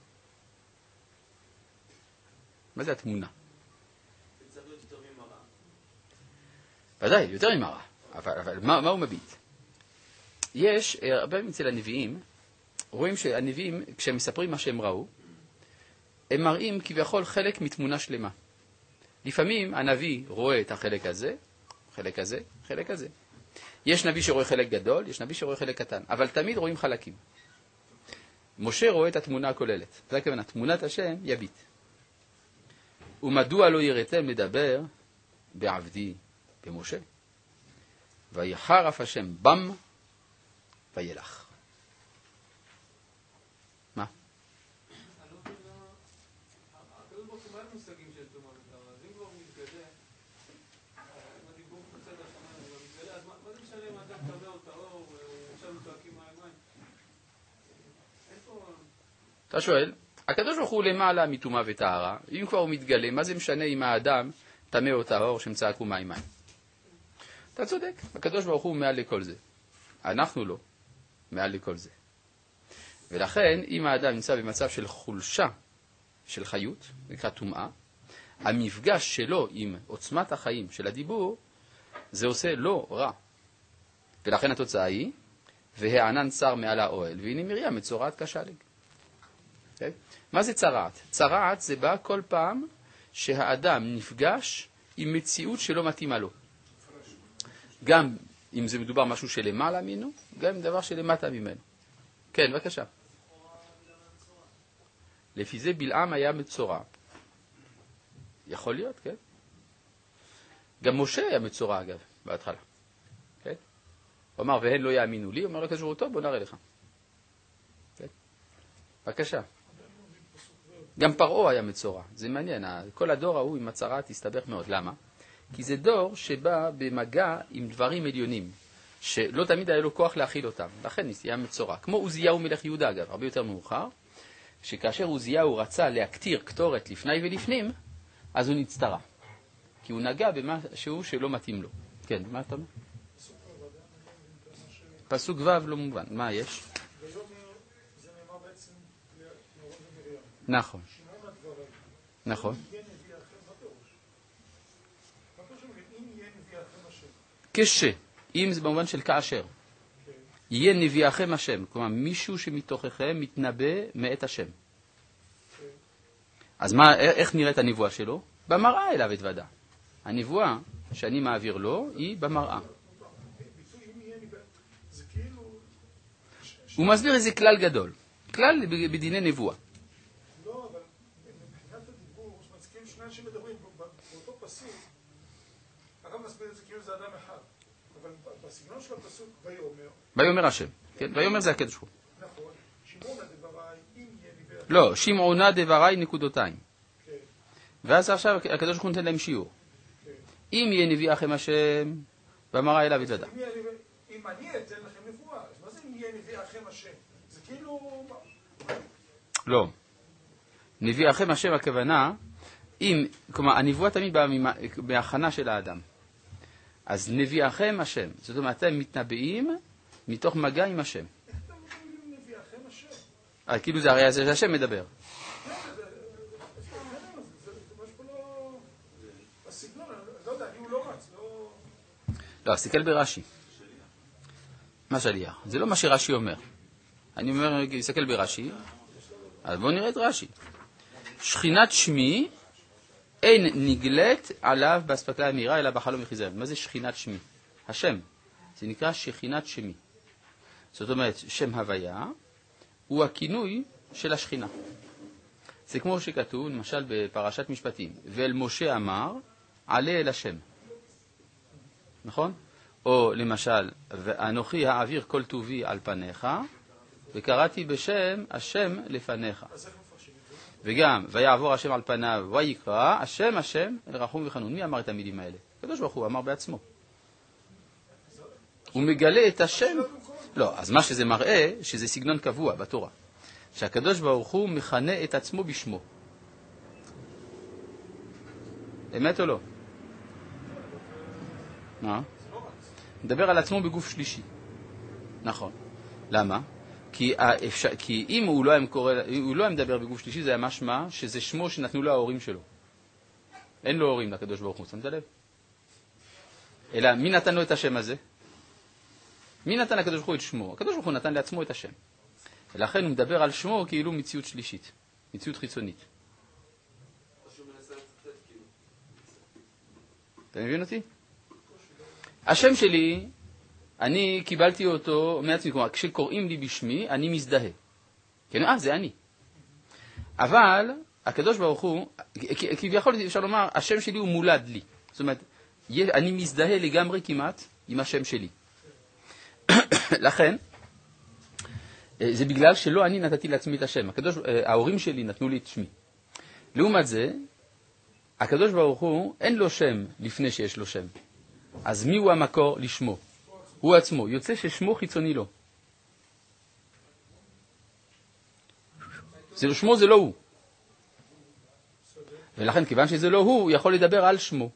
Speaker 1: מה זה התמונה?
Speaker 2: זה צריך להיות יותר ממראה.
Speaker 1: ודאי, יותר ממראה. אבל, אבל מה, מה הוא מביט? יש, הרבה אצל הנביאים, רואים שהנביאים, כשהם מספרים מה שהם ראו, הם מראים כביכול חלק מתמונה שלמה. לפעמים הנביא רואה את החלק הזה, חלק הזה, חלק הזה. יש נביא שרואה חלק גדול, יש נביא שרואה חלק קטן, אבל תמיד רואים חלקים. משה רואה את התמונה הכוללת. זה הכוונה, תמונת השם יביט. ומדוע לא יראתם לדבר בעבדי במשה? ויחרף השם בם וילך. מה?
Speaker 2: הקדוש ברוך הוא מה מושגים של תומה ותארה? אז אם כבר מתגלה, אם הדיבור בצד השמיים הוא מתגלה, אז מה זה משנה אם האדם טמא או טהור, עכשיו צועקים מים מים? איפה...
Speaker 1: אתה שואל, הקדוש ברוך הוא למעלה מתומה וטהרה, אם כבר הוא מתגלה, מה זה משנה אם האדם טמא או טהור שהם צעקו מים מים? אתה צודק, הקדוש ברוך הוא מעל לכל זה. אנחנו לא, מעל לכל זה. ולכן, אם האדם נמצא במצב של חולשה, של חיות, נקרא טומאה, המפגש שלו עם עוצמת החיים של הדיבור, זה עושה לא רע. ולכן התוצאה היא, והענן צר מעל האוהל, והנה מרים מצורעת כשלג. Okay? מה זה צרעת? צרעת זה בא כל פעם שהאדם נפגש עם מציאות שלא מתאימה לו. גם אם זה מדובר משהו שלמעלה ממנו, גם אם דבר שלמטה ממנו. כן, בבקשה. לפי זה בלעם היה מצורע. יכול להיות, כן? גם משה היה מצורע, אגב, בהתחלה. כן? הוא אמר, והן לא יאמינו לי, הוא אומר לו כזה, טוב, בוא נראה לך. כן? בבקשה. גם פרעה היה מצורע. זה מעניין, כל הדור ההוא עם הצרה תסתבך מאוד. למה? כי זה דור שבא במגע עם דברים עליונים, שלא תמיד היה לו כוח להכיל אותם. לכן היה מצורע. כמו עוזיהו מלך יהודה, אגב, הרבה יותר מאוחר, שכאשר עוזיהו רצה להקטיר קטורת לפני ולפנים, אז הוא נצטרע. כי הוא נגע במשהו שלא מתאים לו. כן, מה אתה אומר? פסוק ו' לא מובן. מה יש?
Speaker 5: זה נאמר בעצם לאהרון ומרים.
Speaker 1: נכון.
Speaker 5: שמעון הדברים.
Speaker 1: נכון.
Speaker 5: אם יהיה נביא אחר בפירוש. בפירוש אומרים, אם יהיה נביא אחר השם.
Speaker 1: כש, אם זה במובן של כאשר. יהיה נביאכם השם, כלומר מישהו שמתוככם מתנבא מאת השם. אז מה, איך נראית הנבואה שלו? במראה אליו התוודע. הנבואה שאני מעביר לו היא במראה. הוא מסביר איזה כלל גדול, כלל בדיני נבואה.
Speaker 5: לא, אבל מבחינת הדיבור, שמזכירים שניים שמדברים באותו פסוק, הרב מסביר את זה כאילו זה אדם אחד. אבל בסגנון של הפסוק, ויאמר.
Speaker 1: ויאמר השם, כן, ויאמר זה הקדוש ברוך הוא.
Speaker 5: נכון, שמעונה דברי, אם יהיה נביא אחר.
Speaker 1: לא, שמעונה דברי נקודותיים.
Speaker 5: כן.
Speaker 1: ואז עכשיו הקדוש ברוך הוא נותן להם שיעור.
Speaker 5: כן.
Speaker 1: אם יהיה נביא אחם השם, במראה אליו התוודע.
Speaker 5: אם יהיה נביא, אם אני אתן לכם נבואה, אז מה זה אם יהיה נביא אחם השם? זה כאילו...
Speaker 1: לא. נביא אחם השם הכוונה, אם, כלומר, הנבואה תמיד באה בהכנה של האדם. אז נביא אחם השם. זאת אומרת, אתם מתנבאים מתוך מגע עם השם.
Speaker 5: איך אתם אומרים נביא אחם השם?
Speaker 1: אה, כאילו זה הרי זה השם מדבר.
Speaker 5: כן, זה... זה ממש פה לא... הסגנון, לא יודע, אני הוא לא רץ, לא...
Speaker 1: לא, תסתכל ברש"י. מה שליח? זה לא מה שרש"י אומר. אני אומר, תסתכל ברש"י. אז בואו נראה את רש"י. שכינת שמי אין נגלית עליו באספקה אמירה, אלא בחלום יחיזרן. מה זה שכינת שמי? השם. זה נקרא שכינת שמי. זאת אומרת, שם הוויה הוא הכינוי של השכינה. זה כמו שכתוב, למשל בפרשת משפטים, ואל משה אמר, עלה אל השם. נכון? או למשל, ואנוכי האוויר כל טובי על פניך, וקראתי בשם השם לפניך. וגם, ויעבור השם על פניו, ויקרא, השם השם אל רחום וחנון. מי אמר את המילים האלה? הקדוש ברוך הוא אמר בעצמו. הוא מגלה את השם. לא, אז מה שזה מראה, שזה סגנון קבוע בתורה. שהקדוש ברוך הוא מכנה את עצמו בשמו. אמת או לא? מה? מדבר על עצמו בגוף שלישי. נכון. למה? כי, האפשר... כי אם הוא לא, קורא... הוא לא מדבר בגוף שלישי, זה היה משמע שזה שמו שנתנו לו ההורים שלו. אין לו הורים לקדוש ברוך הוא, שמת לב? אלא מי נתן לו את השם הזה? מי נתן לקדוש ברוך הוא את שמו? הקדוש ברוך הוא נתן לעצמו את השם. ולכן הוא מדבר על שמו כאילו מציאות שלישית, מציאות חיצונית. אתה מבין אותי? השם שלי, אני קיבלתי אותו מעצמי, כלומר, כשקוראים לי בשמי, אני מזדהה. כן, אה, זה אני. אבל הקדוש ברוך הוא, כביכול אפשר לומר, השם שלי הוא מולד לי. זאת אומרת, אני מזדהה לגמרי כמעט עם השם שלי. לכן, זה בגלל שלא אני נתתי לעצמי את השם. הקדוש, ההורים שלי נתנו לי את שמי. לעומת זה, הקדוש ברוך הוא, אין לו שם לפני שיש לו שם. אז מי הוא המקור לשמו? הוא עצמו. יוצא ששמו חיצוני לו. זה, שמו זה לא הוא. ולכן, כיוון שזה לא הוא, הוא יכול לדבר על שמו.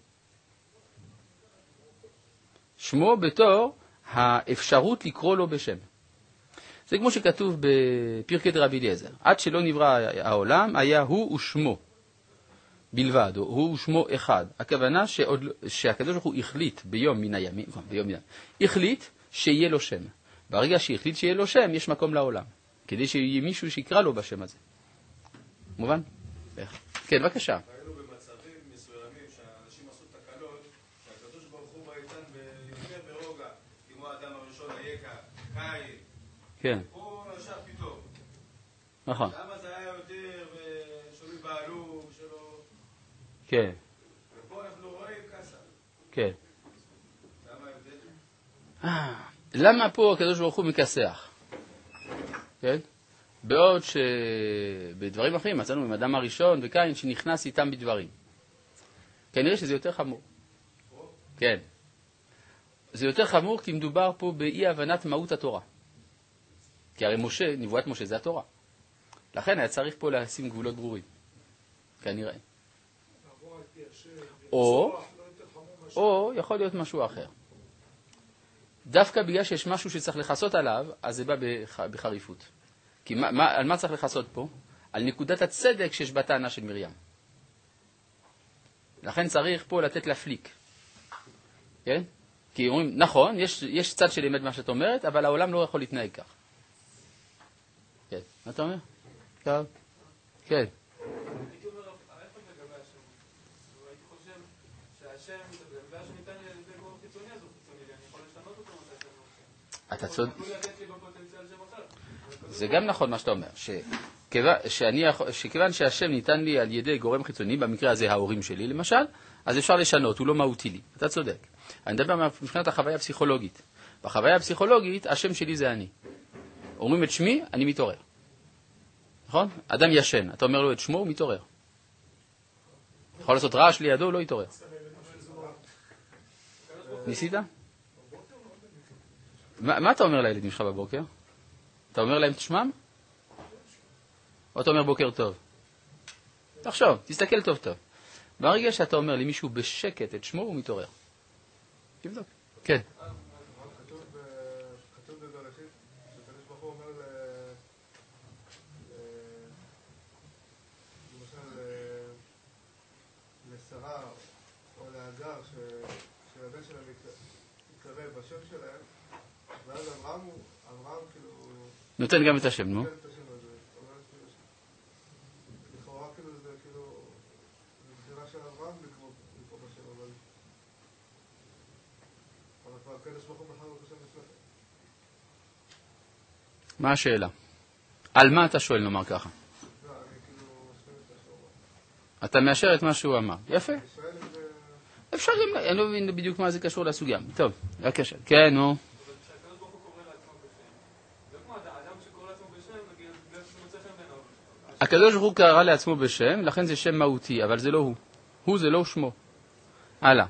Speaker 1: שמו בתור האפשרות לקרוא לו בשם. זה כמו שכתוב בפרקי דרבי אליעזר. עד שלא נברא העולם, היה הוא ושמו בלבד, או הוא ושמו אחד. הכוונה שעוד, שהקדוש ברוך הוא החליט ביום מן הימים, ביום מן, החליט שיהיה לו שם. ברגע שהחליט שיהיה לו שם, יש מקום לעולם. כדי שיהיה מישהו שיקרא לו בשם הזה. מובן? כן, בבקשה.
Speaker 3: ראינו במצבים מסוימים שהאנשים עשו תקלות, שהקדוש ברוך הוא באיתן ביותר ברוגע, כמו האדם הראשון היקה, קין.
Speaker 1: כן.
Speaker 3: הוא נשאר פתאום.
Speaker 1: נכון.
Speaker 3: למה זה היה יותר שלא יבעלו, שלא...
Speaker 1: כן.
Speaker 3: ופה אנחנו רואים כסה.
Speaker 1: כן.
Speaker 3: למה ההבדל?
Speaker 1: אה, למה פה הקדוש ברוך הוא מכסח? כן? בעוד שבדברים אחרים מצאנו עם אדם הראשון וקין שנכנס איתם בדברים. כנראה שזה יותר חמור. כן. זה יותר חמור כי מדובר פה באי הבנת מהות התורה. כי הרי משה, נבואת משה זה התורה. לכן היה צריך פה לשים גבולות ברורים. כנראה. או, או יכול להיות משהו אחר. דווקא בגלל שיש משהו שצריך לחסות עליו, אז זה בא בחריפות. כי מה, מה, על מה צריך לחסות פה? על נקודת הצדק שיש בטענה של מרים. לכן צריך פה לתת לה פליק. כן? כי אומרים, נכון, יש, יש צד של אמת מה שאת אומרת, אבל העולם לא יכול להתנהג כך. כן, מה אתה אומר? טוב. כן.
Speaker 2: הייתי אומר, ההפך לגבי השם. הייתי חושב שהשם, בגלל שניתן לי על ידי גורם חיצוני, אז הוא חיצוני לי. אני יכול לשנות אותו מתי שאני רוצה.
Speaker 1: אתה צודק.
Speaker 2: הוא לתת לי בפוטנציאל שם אחר.
Speaker 1: זה גם נכון מה שאתה אומר, שכיוון, שאני, שכיוון שהשם ניתן לי על ידי גורם חיצוני, במקרה הזה ההורים שלי למשל, אז אפשר לשנות, הוא לא מהותי לי. אתה צודק. אני מדבר מבחינת החוויה הפסיכולוגית. בחוויה הפסיכולוגית, השם שלי זה אני. אומרים את שמי, אני מתעורר. נכון? אדם ישן, אתה אומר לו את שמו, הוא מתעורר. יכול לעשות רעש לידו, הוא לא יתעורר. ניסית? מה, מה אתה אומר לילדים שלך בבוקר? אתה אומר להם את שמם? או אתה אומר בוקר טוב? תחשוב, תסתכל טוב טוב. ברגע שאתה אומר למישהו בשקט את שמו, הוא מתעורר. תבדוק. כן.
Speaker 3: כתוב בבראשית, שהקדוש ברוך הוא אומר למשל לשרה או להגר שהבן שלהם יתקרב בשם שלהם, ואז אברהם הוא, אברהם כאילו...
Speaker 1: נותן גם את השם, נו.
Speaker 3: נותן את השם הזה. לכאורה כאילו זה כאילו... זה גזירה של אברהם לקרוא בשם, אבל... אבל כבר הקדוש ברוך הוא בחר לו את השם לפני.
Speaker 1: מה השאלה? על מה אתה שואל נאמר ככה?
Speaker 3: לא, אני כאילו... משווה את השם.
Speaker 1: אתה מאשר את מה שהוא אמר. יפה.
Speaker 3: אני שואל אם זה...
Speaker 1: אפשר גם, אני לא מבין בדיוק מה זה קשור לסוגיה. טוב, בבקשה. כן, נו.
Speaker 2: כשהקדוש ברוך הוא קורא לעצמו בשם, זה כמו האדם שקורא לעצמו בשם, בגלל שזה מוצא חן בעיניו.
Speaker 1: הקדוש ברוך הוא קרא לעצמו בשם, לכן זה שם מהותי, אבל זה לא הוא. הוא זה לא שמו. הלאה.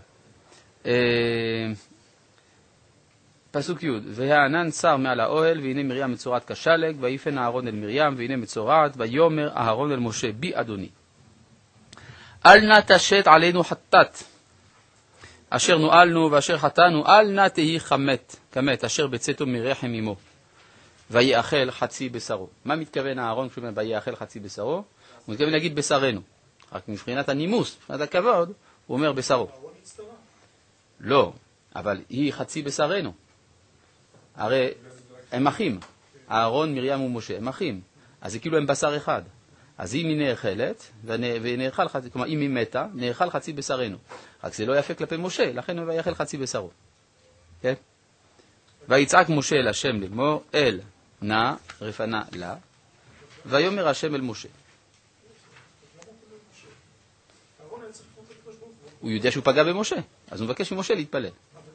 Speaker 1: פסוק י' והענן שר מעל האוהל, והנה מרים מצורעת כשלג, ויפן אהרון אל מרים, והנה מצורעת, ויאמר אהרון אל משה, בי אדוני. אל נא תשת עלינו חטאת, אשר נועלנו ואשר חטאנו, אל נא תהי חמת, כמת, אשר בצאתו מרחם אמו, ויאכל חצי בשרו. מה מתכוון אהרון כשהוא אומר ויאכל חצי בשרו? הוא מתכוון להגיד בשרנו. רק מבחינת הנימוס, מבחינת הכבוד, הוא אומר בשרו. לא, אבל היא חצי בשרנו. הרי הם אחים. אהרון, מרים ומשה, הם אחים. אז זה כאילו הם בשר אחד. אז אם היא נאכלת, ונאכל חצי, כלומר אם היא מתה, נאכל חצי בשרנו. רק זה לא יפה כלפי משה, לכן הוא ויאכל חצי בשרו. כן? ויצעק משה אל השם לאמור, אל נא רפנה לה, ויאמר השם אל משה. הוא יודע שהוא פגע במשה, אז הוא מבקש ממשה להתפלל.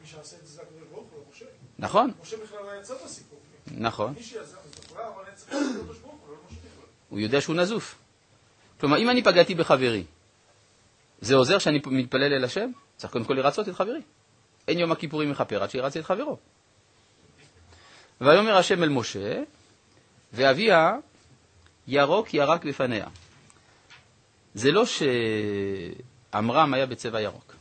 Speaker 1: נכון?
Speaker 5: משה בכלל לא יצא בסיפור.
Speaker 1: נכון.
Speaker 5: מי שיזם את הפרעה, אבל היה צריך להיות לקדוש ברוך הוא, לא משה בכלל.
Speaker 1: הוא יודע שהוא נזוף. כלומר, אם אני פגעתי בחברי, זה עוזר שאני מתפלל אל השם? צריך קודם כל לרצות את חברי. אין יום הכיפורים מכפר עד שירצה את חברו. ויאמר השם אל משה, ואביה ירוק ירק בפניה. זה לא שעמרם היה בצבע ירוק.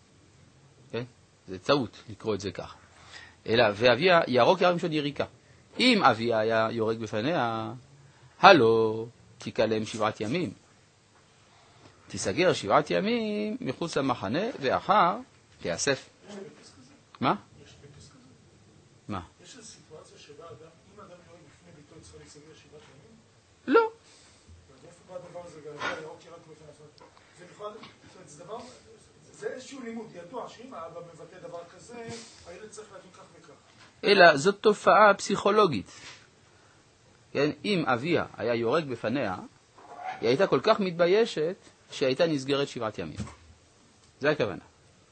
Speaker 1: כן? זה טעות לקרוא את זה כך. אלא, ואביה ירוק ירק משון יריקה. אם אביה היה יורק בפניה, הלא תיכלם שבעת ימים. תיסגר שבעת ימים מחוץ למחנה, ואחר תיאסף. מה?
Speaker 5: יש ביטוס כזה.
Speaker 1: מה?
Speaker 5: יש איזו סיטואציה שבה אדם, אם אדם יורק בפני ביתו, צריך להיסגר שבעת ימים?
Speaker 1: לא.
Speaker 5: ואיפה בא הדבר הזה גם, זה יורק ירק בפני עצמו. זה בכלל, זה דבר, זה איזשהו לימוד ידוע, שאם האבא מבטא דבר כזה, הילד צריך להבין כך וכך.
Speaker 1: אלא זאת תופעה פסיכולוגית. כן? אם אביה היה יורק בפניה, היא הייתה כל כך מתביישת שהייתה נסגרת שבעת ימים. זה הכוונה.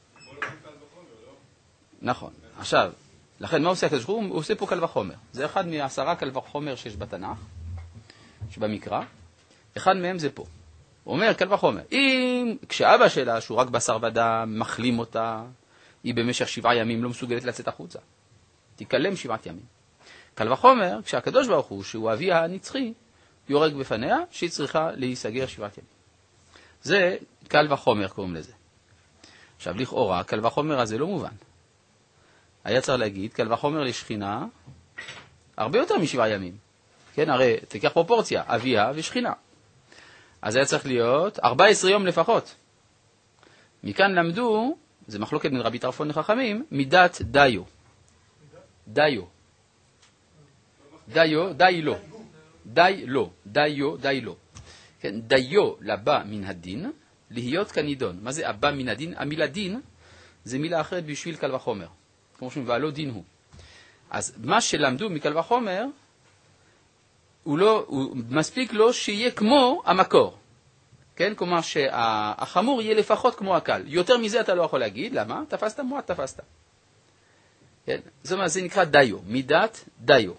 Speaker 1: נכון. עכשיו, לכן מה עושה הקדוש ברוך הוא? הוא עושה פה קל וחומר. זה אחד מעשרה קל וחומר שיש בתנ"ך, שבמקרא. אחד מהם זה פה. הוא אומר קל וחומר. אם כשאבא שלה, שהוא רק בשר ודם, מחלים אותה, היא במשך שבעה ימים לא מסוגלת לצאת החוצה. תיכלם שבעת ימים. קל וחומר, כשהקדוש ברוך הוא, שהוא אביה הנצחי, יורק בפניה, שהיא צריכה להיסגר שבעת ימים. זה קל וחומר קוראים לזה. עכשיו, לכאורה, קל וחומר הזה לא מובן. היה צריך להגיד, קל וחומר לשכינה, הרבה יותר משבעה ימים. כן, הרי תיקח פרופורציה, אביה ושכינה. אז היה צריך להיות ארבעה עשר יום לפחות. מכאן למדו, זה מחלוקת בין רבי טרפון לחכמים, מידת דיו. דיו. דיו, די לא. די לא. דיו, די לא. כן, דיו לבא מן הדין, להיות כנידון. מה זה הבא מן הדין? המילה דין זה מילה אחרת בשביל קל וחומר. כמו שאומרים, ועלו דין הוא. אז מה שלמדו מקל וחומר, הוא לא, הוא מספיק לו שיהיה כמו המקור. כן? כלומר שהחמור יהיה לפחות כמו הקל. יותר מזה אתה לא יכול להגיד. למה? תפסת מועט, תפסת. כן? זאת אומרת, זה נקרא דיו. מידת דיו.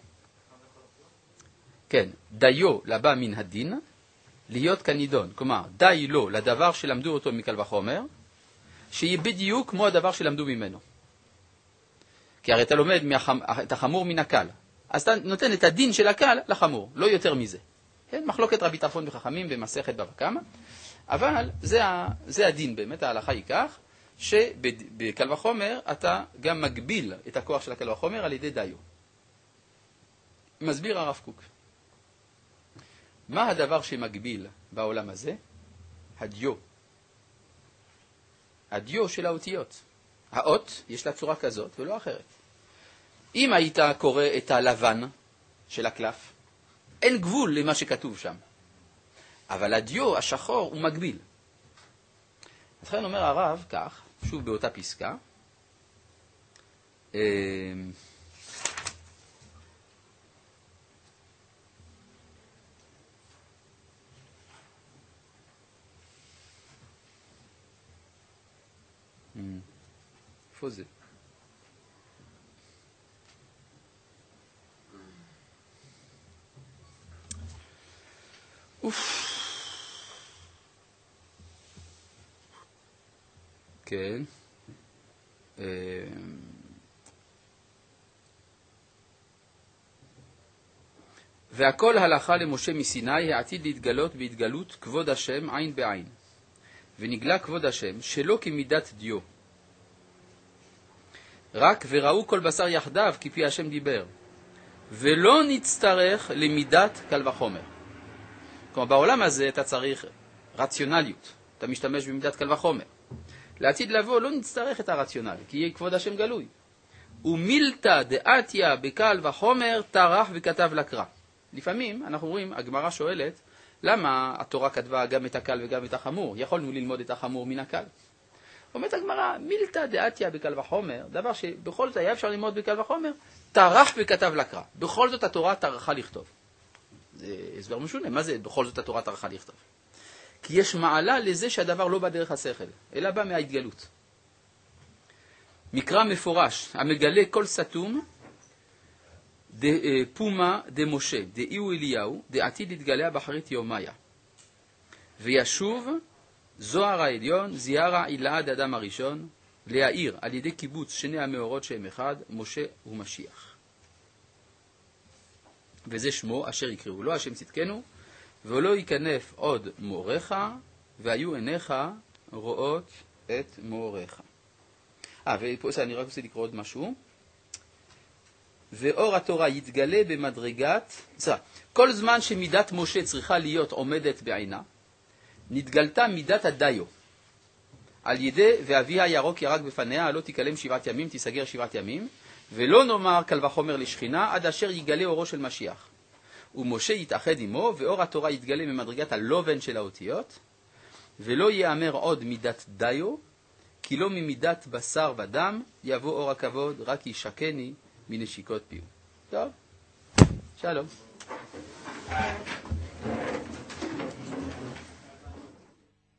Speaker 1: כן. דיו לבא מן הדין, להיות כנידון. כלומר, די לו לדבר שלמדו אותו מקל וחומר, שיהיה בדיוק כמו הדבר שלמדו ממנו. כי הרי אתה לומד מהחמ... את החמור מן הקל. אז אתה נותן את הדין של הקל לחמור, לא יותר מזה. כן? מחלוקת רבי טרפון וחכמים במסכת בבא קמא, אבל זה, ה... זה הדין באמת, ההלכה היא כך, שבקל וחומר אתה גם מגביל את הכוח של הקל וחומר על ידי דיו. מסביר הרב קוק. מה הדבר שמגביל בעולם הזה? הדיו. הדיו של האותיות. האות יש לה צורה כזאת ולא אחרת. אם היית קורא את הלבן של הקלף, אין גבול למה שכתוב שם. אבל הדיו, השחור, הוא מגביל. לכן אומר הרב כך, שוב באותה פסקה, איפה זה? אוף. כן. והכל הלכה למשה מסיני העתיד להתגלות בהתגלות כבוד השם עין בעין. ונגלה כבוד השם שלא כמידת דיו. רק וראו כל בשר יחדיו כי פי השם דיבר. ולא נצטרך למידת קל וחומר. כלומר, בעולם הזה אתה צריך רציונליות. אתה משתמש במידת קל וחומר. לעתיד לבוא לא נצטרך את הרציונל, כי יהיה כבוד השם גלוי. ומילתא דעתיה בקל וחומר טרח וכתב לקרא. לפעמים אנחנו רואים, הגמרא שואלת, למה התורה כתבה גם את הקל וגם את החמור? יכולנו ללמוד את החמור מן הקל. אומרת הגמרא, מילתא דעתיה בקל וחומר, דבר שבכל זאת היה אפשר ללמוד בקל וחומר, טרח וכתב לקרא. בכל זאת התורה טרחה לכתוב. זה הסבר משונה, מה זה בכל זאת התורה טרחה לכתוב? כי יש מעלה לזה שהדבר לא בא דרך השכל, אלא בא מההתגלות. מקרא מפורש, המגלה כל סתום, פומה דמשה, דאיהו אליהו, דעתיד להתגלה באחרית יומיה. וישוב זוהר העליון, זיהרה עילעד אדם הראשון, להאיר על ידי קיבוץ שני המאורות שהם אחד, משה ומשיח. וזה שמו אשר יקראו לו, השם צדקנו, ולא ייכנף עוד מאורך, והיו עיניך רואות את מאורך. אה, ופה אני רק רוצה לקרוא עוד משהו. ואור התורה יתגלה במדרגת, סליחה, כל זמן שמידת משה צריכה להיות עומדת בעינה, נתגלתה מידת הדיו. על ידי ואביה ירוק ירק בפניה, לא תיכלם שבעת ימים, תיסגר שבעת ימים, ולא נאמר קל וחומר לשכינה, עד אשר יגלה אורו של משיח. ומשה יתאחד עמו, ואור התורה יתגלה ממדרגת הלובן של האותיות, ולא יאמר עוד מידת דיו, כי לא ממידת בשר ודם יבוא אור הכבוד, רק ישקני מנשיקות פיו. טוב, שלום.